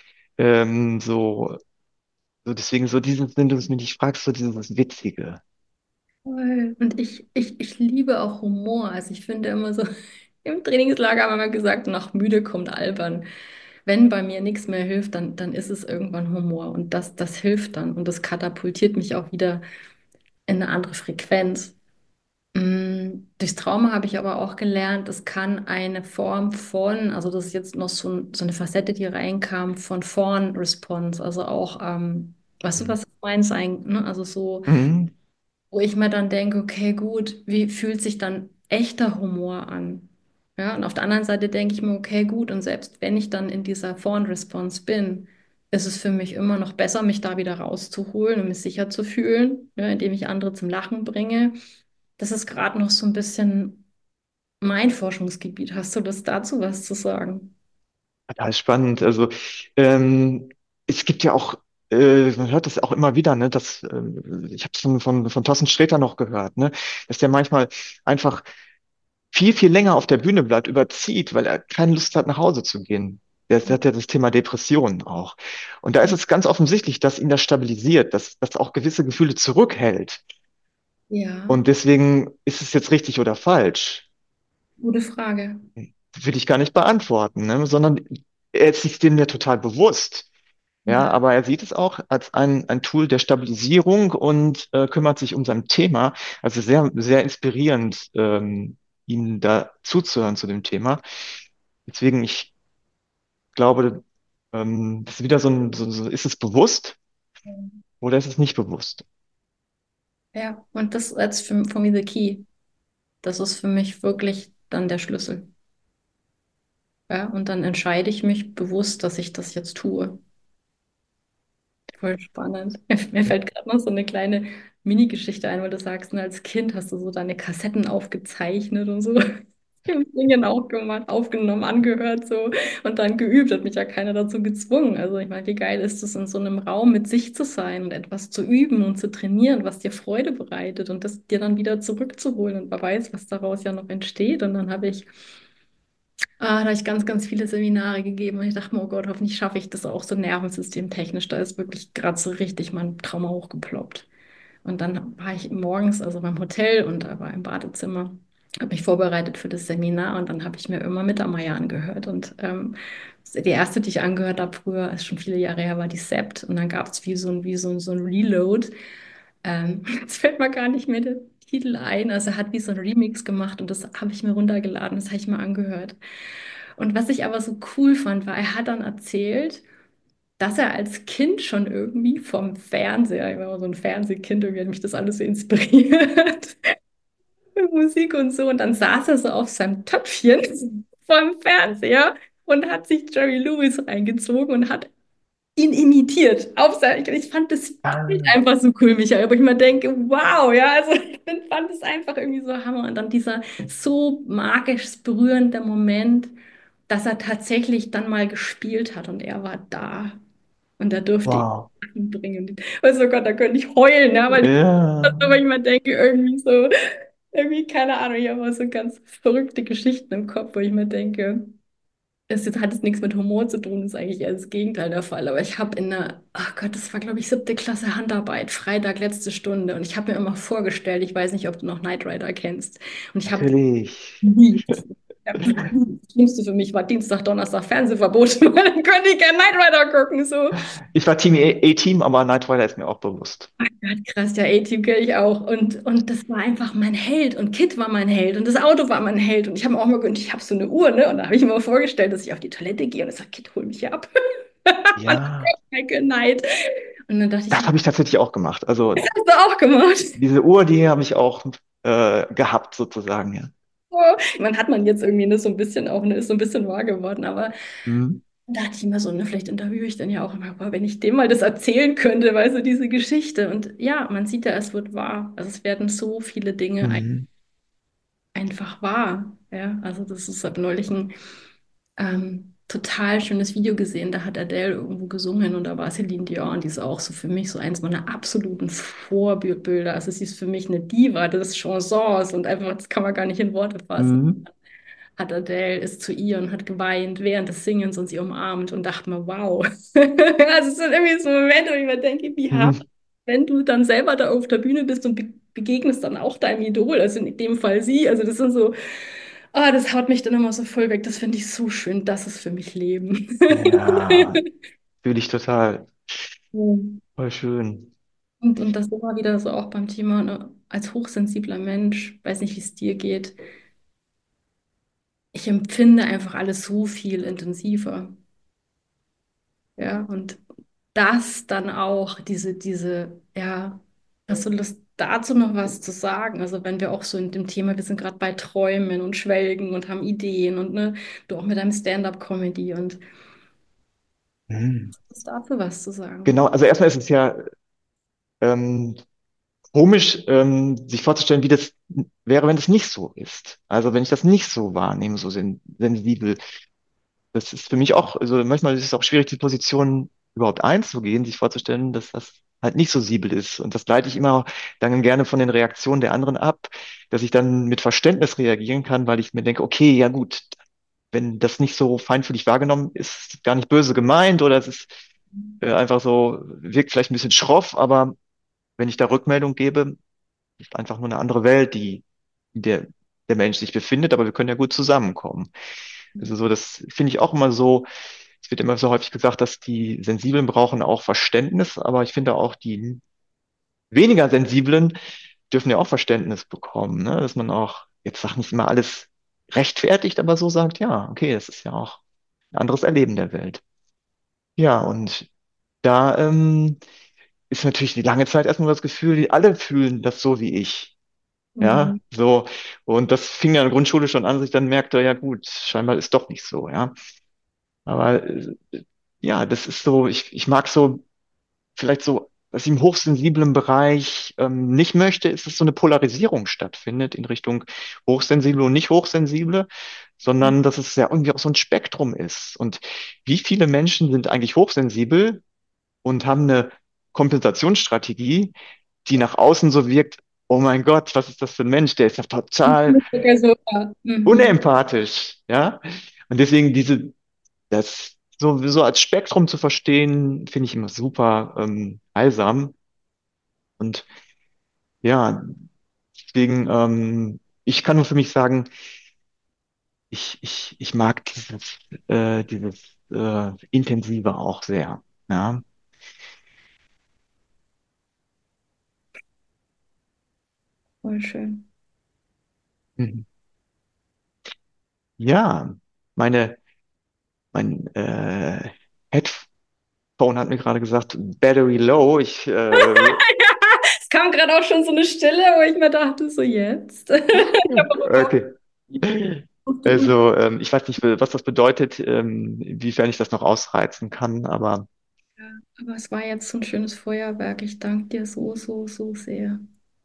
So deswegen so dieses, wenn du es mich fragst, so dieses Witzige. Voll. Und ich liebe auch Humor. Also ich finde immer so, im Trainingslager haben wir immer gesagt, nach müde kommt albern. Wenn bei mir nichts mehr hilft, dann ist es irgendwann Humor. Und das hilft dann. Und das katapultiert mich auch wieder in eine andere Frequenz. Durchs Trauma habe ich aber auch gelernt, es kann eine Form von, also das ist jetzt noch so eine Facette, die reinkam, von Fawn-Response. Also auch, weißt du, Mhm. was ich meine? Ne? Also so. Mhm. Wo ich mir dann denke, okay, gut, wie fühlt sich dann echter Humor an? Ja, und auf der anderen Seite denke ich mir, okay, gut, und selbst wenn ich dann in dieser Fawn-Response bin, ist es für mich immer noch besser, mich da wieder rauszuholen und mich sicher zu fühlen, ja, indem ich andere zum Lachen bringe. Das ist gerade noch so ein bisschen mein Forschungsgebiet. Hast du das dazu was zu sagen? Total spannend. Also ähm, es gibt ja auch, man hört das auch immer wieder, ne, ich habe es von Thorsten Sträter noch gehört, ne, dass der manchmal einfach viel, viel länger auf der Bühne bleibt, überzieht, weil er keine Lust hat, nach Hause zu gehen. Der hat ja das Thema Depressionen auch. Und da ist es ganz offensichtlich, dass ihn das stabilisiert, dass auch gewisse Gefühle zurückhält. Ja, Und deswegen ist es jetzt richtig oder falsch, gute Frage. will ich gar nicht beantworten, ne? Sondern er ist sich dem ja total bewusst. Ja, Ja. aber er sieht es auch als ein Tool der Stabilisierung und kümmert sich um sein Thema. Also sehr, sehr inspirierend, ihm da zuzuhören zu dem Thema. Deswegen, ich glaube, das ist wieder ist es bewusst oder ist es nicht bewusst? Ja, und das ist jetzt für mich the key. Das ist für mich wirklich dann der Schlüssel. Ja, und dann entscheide ich mich bewusst, dass ich das jetzt tue. Voll spannend. Mir fällt gerade noch so eine kleine Mini-Geschichte ein, weil du sagst, ne, als Kind hast du so deine Kassetten aufgezeichnet und so. Ich habe Singen auch gemacht, aufgenommen, angehört so und dann geübt. Hat mich ja keiner dazu gezwungen. Also ich meine, wie geil ist es, in so einem Raum mit sich zu sein und etwas zu üben und zu trainieren, was dir Freude bereitet und das dir dann wieder zurückzuholen und wer weiß, was daraus ja noch entsteht. Und dann da habe ich ganz, ganz viele Seminare gegeben und ich dachte mir, oh Gott, hoffentlich schaffe ich das auch so nervensystemtechnisch. Da ist wirklich gerade so richtig mein Trauma hochgeploppt. Und dann war ich morgens, also beim Hotel und da war im Badezimmer, habe mich vorbereitet für das Seminar und dann habe ich mir immer Mittermeier angehört. Und die erste, die ich angehört habe früher, ist schon viele Jahre her, war die Sept. Und dann gab es wie so ein Reload. Jetzt fällt mir gar nicht mehr der Titel ein. Also er hat wie so ein Remix gemacht und das habe ich mir runtergeladen, das habe ich mir angehört. Und was ich aber so cool fand, war, er hat dann erzählt, dass er als Kind schon irgendwie vom Fernseher, ich war immer so ein Fernsehkind, irgendwie hat mich das alles so inspiriert, mit Musik und so. Und dann saß er so auf seinem Töpfchen vom Fernseher und hat sich Jerry Lewis reingezogen und hat ihn imitiert. Ich fand das Bild Ah, einfach so cool, Michael, wo ich mir denke, wow, ja, also fand es einfach irgendwie so Hammer. Und dann dieser so magisch berührende Moment, dass er tatsächlich dann mal gespielt hat und er war da und er durfte ihn wow. bringen. Also Gott, da könnte ich heulen, ja, weil Ja. ich mir denke, irgendwie so, irgendwie, keine Ahnung, ich habe auch so ganz verrückte Geschichten im Kopf, wo ich mir denke, hat jetzt nichts mit Humor zu tun, ist eigentlich eher das Gegenteil der Fall. Aber ich habe ach Gott, das war, glaube ich, 7. Klasse Handarbeit, Freitag, letzte Stunde. Und ich habe mir immer vorgestellt, ich weiß nicht, ob du noch Knight Rider kennst. Und ich habe Natürlich. geliebt. Ja, das Schlimmste für mich war Dienstag, Donnerstag Fernsehverbot, weil dann könnte ich kein Knight Rider gucken. So. Ich war Team A-Team, aber Knight Rider ist mir auch bewusst. Gott, krass, ja, A-Team kenne ich auch. Und das war einfach mein Held. Und Kit war mein Held. Und das Auto war mein Held. Und ich habe mir auch mal gewünscht, ich habe so eine Uhr, ne? Und da habe ich mir mal vorgestellt, dass ich auf die Toilette gehe und ich sage, Kit, hol mich hier ab. Und Ja, Michael Knight. Und dann dachte ich das mir, habe ich tatsächlich auch gemacht. Also hast du auch gemacht? diese Uhr, die habe ich auch gehabt, sozusagen, ja. So. Man hat man jetzt irgendwie ne, so ein bisschen auch, ne, ist so ein bisschen wahr geworden. Aber Mhm. da dachte ich immer so, ne, vielleicht interviewe ich dann ja auch immer, aber wenn ich dem mal das erzählen könnte, weißt du, diese Geschichte. Und ja, man sieht ja, es wird wahr. Also es werden so viele Dinge Mhm. einfach wahr. Ja, also das ist hab neulich ein total schönes Video gesehen. Da hat Adele irgendwo gesungen und da war Celine Dion, die ist auch so für mich so eins meiner absoluten Vorbilder. Also sie ist für mich eine Diva des Chansons und einfach, das kann man gar nicht in Worte fassen. Mhm. Hat Adele ist zu ihr und hat geweint während des Singens und sie umarmt und dachte mir, wow. Also es sind irgendwie so Momente, wo ich mir denke, wie hart, Mhm. wenn du dann selber da auf der Bühne bist und begegnest dann auch deinem Idol, also in dem Fall sie. Also das sind so, ah, das haut mich dann immer so voll weg. Das finde ich so schön. Das ist für mich Leben. Ja, fühle ich total. Mhm. Voll schön. Und das immer wieder so auch beim Thema, ne, als hochsensibler Mensch, weiß nicht, wie es dir geht, ich empfinde einfach alles so viel intensiver. Ja, und das dann auch, ja, hast du Lust dazu noch was zu sagen? Also wenn wir auch so in dem Thema, wir sind gerade bei Träumen und Schwelgen und haben Ideen und ne, du auch mit deinem Stand-up-Comedy und Mhm. hast dafür was zu sagen? Genau, also erstmal ist es ja ähm, komisch, sich vorzustellen, wie das wäre, wenn es nicht so ist. Also wenn ich das nicht so wahrnehme, so sensibel. Das ist für mich auch, also manchmal ist es auch schwierig, die Position überhaupt einzugehen, sich vorzustellen, dass das halt nicht so sensibel ist. Und das leite ich immer dann gerne von den Reaktionen der anderen ab, dass ich dann mit Verständnis reagieren kann, weil ich mir denke, okay, ja gut, wenn das nicht so feinfühlig wahrgenommen ist, gar nicht böse gemeint oder es ist einfach so, wirkt vielleicht ein bisschen schroff, aber wenn ich da Rückmeldung gebe, ist einfach nur eine andere Welt, in der Mensch sich befindet, aber wir können ja gut zusammenkommen. Also so, das finde ich auch immer so, es wird immer so häufig gesagt, dass die Sensiblen brauchen auch Verständnis, aber ich finde auch die weniger Sensiblen dürfen ja auch Verständnis bekommen, ne? Dass man auch, jetzt sagt nicht immer alles rechtfertigt, aber so sagt, ja, okay, das ist ja auch ein anderes Erleben der Welt. Ja, und da ist natürlich die lange Zeit erstmal das Gefühl, die alle fühlen das so wie ich. Ja, Mhm. so. Und das fing ja in der Grundschule schon an, dass ich dann merkte, ja gut, scheinbar ist doch nicht so, ja. Aber ja, das ist so, ich mag so, vielleicht so, was ich im hochsensiblen Bereich nicht möchte, ist, dass so eine Polarisierung stattfindet in Richtung Hochsensible und nicht Hochsensible, sondern dass es ja irgendwie auch so ein Spektrum ist. Und wie viele Menschen sind eigentlich hochsensibel und haben eine Kompensationsstrategie, die nach außen so wirkt, oh mein Gott, was ist das für ein Mensch? Der ist ja total Sogar so, ja. Mhm. unempathisch, ja. Und deswegen das so als Spektrum zu verstehen, finde ich immer super heilsam. Und ja, deswegen, ich kann nur für mich sagen, ich mag dieses Intensive auch sehr. Ja. Voll schön. Mhm. Ja, meine, mein Headphone hat mir gerade gesagt, Battery low. Es kam gerade auch schon so eine Stille, wo ich mir dachte, so jetzt. Ich habe auch überhaupt Okay. nicht gewusst. Also, ich weiß nicht, was das bedeutet, inwiefern ich das noch ausreizen kann, aber Ja, aber es war jetzt so ein schönes Feuerwerk. Ich danke dir so, so, so sehr.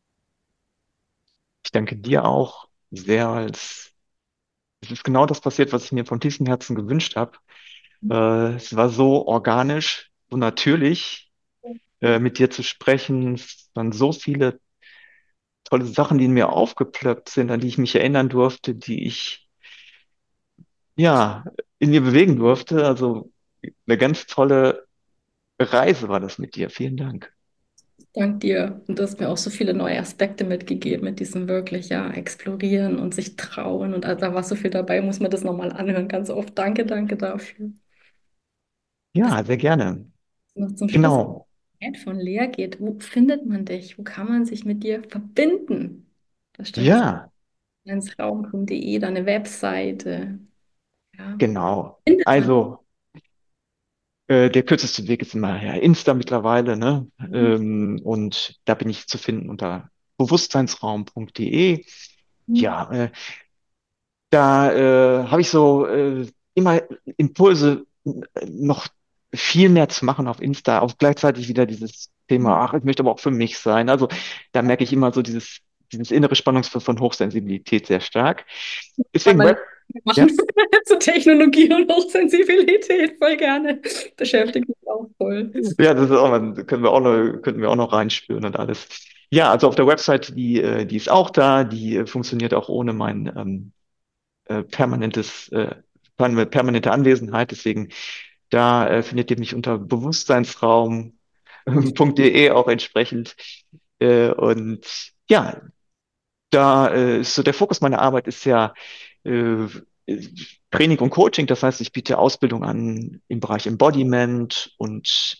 ich danke dir auch sehr, weil es ist genau das passiert, was ich mir von tiefstem Herzen gewünscht habe. Es war so organisch, so natürlich, mit dir zu sprechen. Es waren so viele tolle Sachen, die in mir aufgeplöppt sind, an die ich mich erinnern durfte, die ich, ja, in mir bewegen durfte. Also eine ganz tolle Reise war das mit dir. Vielen Dank. Dank dir. Und du hast mir auch so viele neue Aspekte mitgegeben, mit diesem wirklich, ja, explorieren und sich trauen. Und da war so viel dabei, muss man das nochmal anhören, ganz oft. Danke, danke dafür. Das Ja, sehr gerne. noch zum Schluss Genau. von Lea geht. Wo findet man dich? Wo kann man sich mit dir verbinden? Da stand das Ja, Raum.de, deine Webseite. Ja. genau. Findet man. Also, der kürzeste Weg ist immer ja, Insta mittlerweile, ne? Und da bin ich zu finden unter bewusstseinsraum.de. Ja, da habe ich so immer Impulse, noch viel mehr zu machen auf Insta, auch gleichzeitig wieder dieses Thema, ach, ich möchte aber auch für mich sein. Also da merke ich immer so dieses innere Spannungsfeld von Hochsensibilität sehr stark. Kann Deswegen man Web, machen ja, zu Technologie und Hochsensibilität voll gerne. Beschäftigt mich auch voll. ja, das ist auch, könnten wir auch noch reinspüren und alles. Ja, also auf der Website, die ist auch da, die funktioniert auch ohne mein permanentes, permanente Anwesenheit. Deswegen, da findet ihr mich unter bewusstseinsraum.de auch entsprechend. Und ja, da ist so der Fokus meiner Arbeit ist ja äh, Training und Coaching. Das heißt, ich biete Ausbildung an im Bereich Embodiment und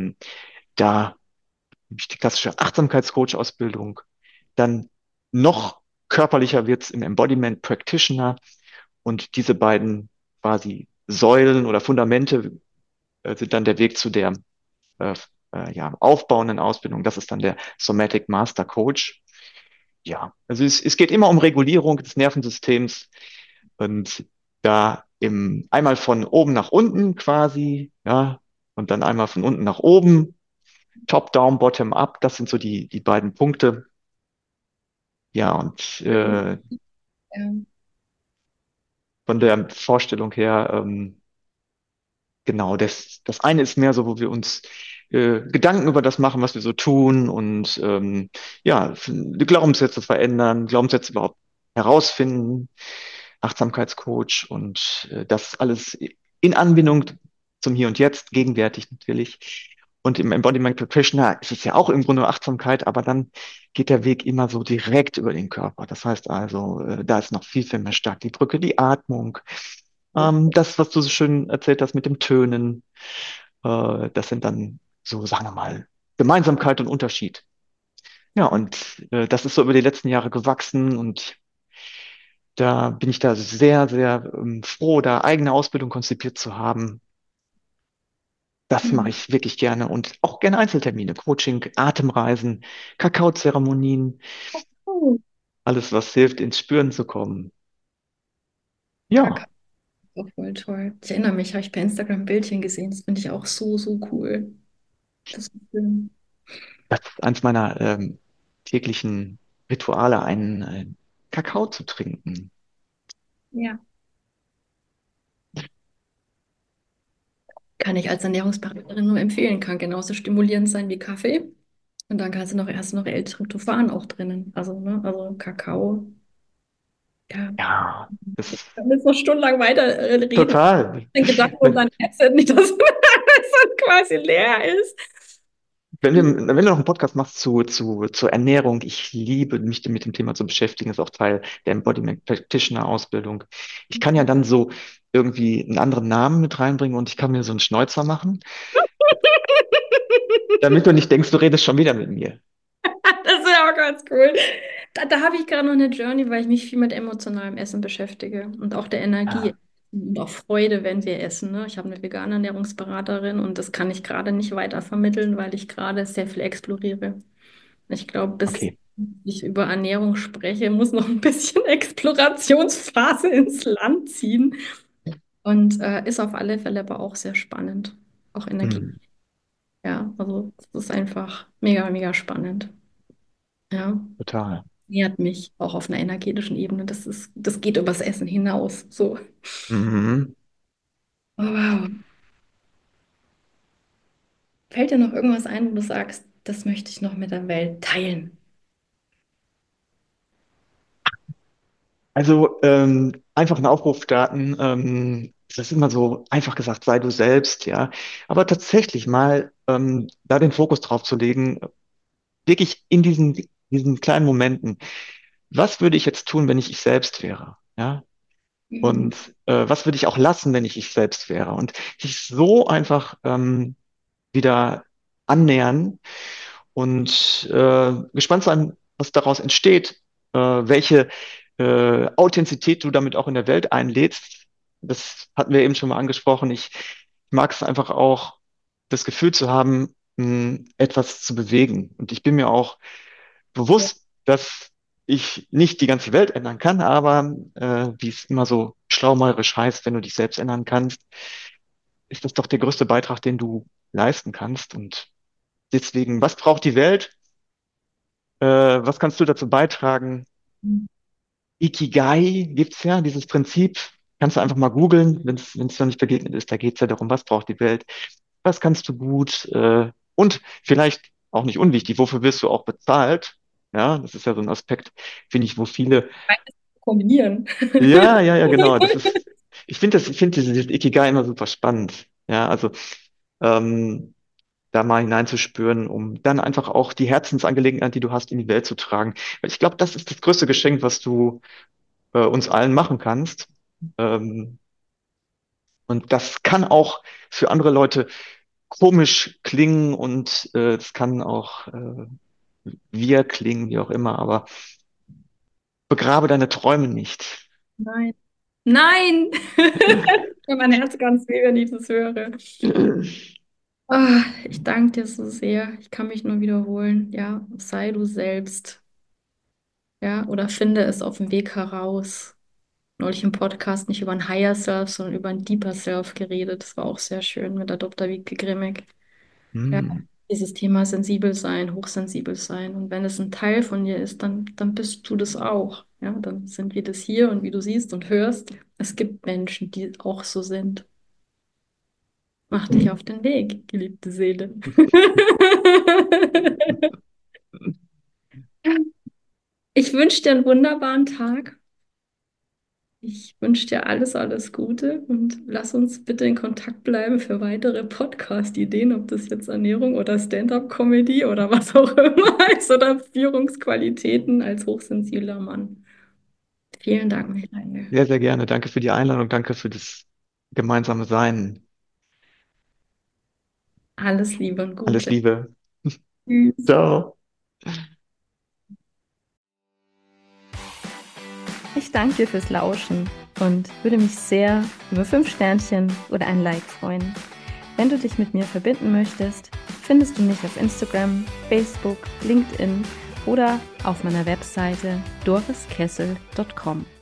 da habe ich die klassische Achtsamkeitscoach-Ausbildung. Dann noch körperlicher wird's im Embodiment Practitioner. Und diese beiden quasi Säulen oder Fundamente sind dann der Weg zu der äh, ja, aufbauenden Ausbildung. Das ist dann der Somatic Master Coach. Ja, also es geht immer um Regulierung des Nervensystems und da einmal von oben nach unten quasi, ja, und dann einmal von unten nach oben, Top, Down, Bottom, Up. Das sind so die beiden Punkte. Ja, und Ja. von der Vorstellung her, genau, das eine ist mehr so, wo wir uns Gedanken über das machen, was wir so tun und ja, die Glaubenssätze verändern, Glaubenssätze überhaupt herausfinden, Achtsamkeitscoach und das alles in Anbindung zum Hier und Jetzt, gegenwärtig natürlich. Und im Embodiment Practitioner ist es ja auch im Grunde Achtsamkeit, aber dann geht der Weg immer so direkt über den Körper. Das heißt also, da ist noch viel mehr stark die Brücke, die Atmung, das, was du so schön erzählt hast mit dem Tönen, das sind dann so, sagen wir mal, Gemeinsamkeit und Unterschied. Ja, und das ist so über die letzten Jahre gewachsen und da bin ich da sehr froh, da eigene Ausbildung konzipiert zu haben. Das mache Mhm. ich wirklich gerne und auch gerne Einzeltermine, Coaching, Atemreisen, Kakaozeremonien, Oh, alles, was hilft, ins Spüren zu kommen. Kakao, Ja, auch voll toll. Ich erinnere mich, habe ich bei Instagram ein Bildchen gesehen. Das finde ich auch so, so cool. Das ist schön. das ist eins meiner täglichen Rituale, einen Kakao zu trinken. Ja. Kann ich als Ernährungsberaterin nur empfehlen. Kann genauso stimulierend sein wie Kaffee. Und dann kannst du noch erst noch L-Tryptophan auch drinnen. Also, ne, also Kakao. Ja. Ja, Ich das kann jetzt noch stundenlang weiter reden. total. Den Gedanken um Wenn, dein Headset nicht, dass es quasi leer ist. wenn du noch einen Podcast machst zur Ernährung, ich liebe mich mit dem Thema zu beschäftigen, ist auch Teil der Embodiment Practitioner Ausbildung. Ich kann ja dann so irgendwie einen anderen Namen mit reinbringen und ich kann mir so einen Schnäuzer machen, damit du nicht denkst, du redest schon wieder mit mir. Das ist ja auch ganz cool. Da habe ich gerade noch eine Journey, weil ich mich viel mit emotionalem Essen beschäftige und auch der Energie Ah, und auch Freude, wenn wir essen. Ne? Ich habe eine vegane Ernährungsberaterin und das kann ich gerade nicht weiter vermitteln, weil ich gerade sehr viel exploriere. Ich glaube, bis okay. ich über Ernährung spreche, muss noch ein bisschen Explorationsphase ins Land ziehen und ist auf alle Fälle aber auch sehr spannend. Auch Energie. Hm, Ja, also es ist einfach mega, mega spannend. Ja. total. Nährt mich auch auf einer energetischen Ebene. Das geht übers Essen hinaus. So. Mhm. Oh, wow. Fällt dir noch irgendwas ein, wo du sagst, das möchte ich noch mit der Welt teilen? Also einfach einen Aufruf starten. das ist immer so einfach gesagt, sei du selbst, ja. Aber tatsächlich mal da den Fokus drauf zu legen, wirklich in diesen kleinen Momenten. Was würde ich jetzt tun, wenn ich selbst wäre? Ja. Mhm. Und was würde ich auch lassen, wenn ich selbst wäre? Und sich so einfach wieder annähern und gespannt sein, was daraus entsteht, welche Authentizität du damit auch in der Welt einlädst. Das hatten wir eben schon mal angesprochen. Ich mag es einfach auch, das Gefühl zu haben, etwas zu bewegen. Und ich bin mir auch Ja. bewusst, dass ich nicht die ganze Welt ändern kann, aber wie es immer so schlaumeirisch heißt, wenn du dich selbst ändern kannst, ist das doch der größte Beitrag, den du leisten kannst. Und deswegen, was braucht die Welt? Was kannst du dazu beitragen? Ikigai gibt's ja, dieses Prinzip. Kannst du einfach mal googeln, wenn es noch nicht begegnet ist. Da geht's ja darum, was braucht die Welt? Was kannst du gut? Und vielleicht auch nicht unwichtig, wofür wirst du auch bezahlt? Ja, das ist ja so ein Aspekt, finde ich, wo viele, Kombinieren. ja, genau. Ich finde dieses Ikigai immer super spannend. Ja, also ähm, da mal hineinzuspüren, um dann einfach auch die Herzensangelegenheit, die du hast, in die Welt zu tragen. Weil ich glaube, das ist das größte Geschenk, was du uns allen machen kannst. Ähm, und das kann auch für andere Leute komisch klingen und es kann auch wir klingen, wie auch immer, aber begrabe deine Träume nicht. Nein. Nein! Mein Herz ganz weh, wenn ich das höre. Ah, ich danke dir so sehr. Ich kann mich nur wiederholen. Ja, sei du selbst. Ja, oder finde es auf dem Weg heraus. Neulich im Podcast nicht über ein Higher Self, sondern über ein Deeper Self geredet. Das war auch sehr schön mit der Dr. Wiebke Grimmig. Ja, Hm. dieses Thema sensibel sein, hochsensibel sein. Und wenn es ein Teil von dir ist, dann bist du das auch. Ja, dann sind wir das hier und wie du siehst und hörst, es gibt Menschen, die auch so sind. Mach dich auf den Weg, geliebte Seele. Ich wünsche dir einen wunderbaren Tag. Ich wünsche dir alles, alles Gute und lass uns bitte in Kontakt bleiben für weitere Podcast-Ideen, ob das jetzt Ernährung oder Stand-up-Comedy oder was auch immer ist oder Führungsqualitäten als hochsensibler Mann. Vielen Dank, Michael. Sehr, sehr gerne. Danke für die Einladung, danke für das gemeinsame Sein. Alles Liebe und Alles Gute. Liebe. Tschüss. Ciao. Ich danke dir fürs Lauschen und würde mich sehr über 5 Sternchen oder ein Like freuen. Wenn du dich mit mir verbinden möchtest, findest du mich auf Instagram, Facebook, LinkedIn oder auf meiner Webseite doriskessel.com.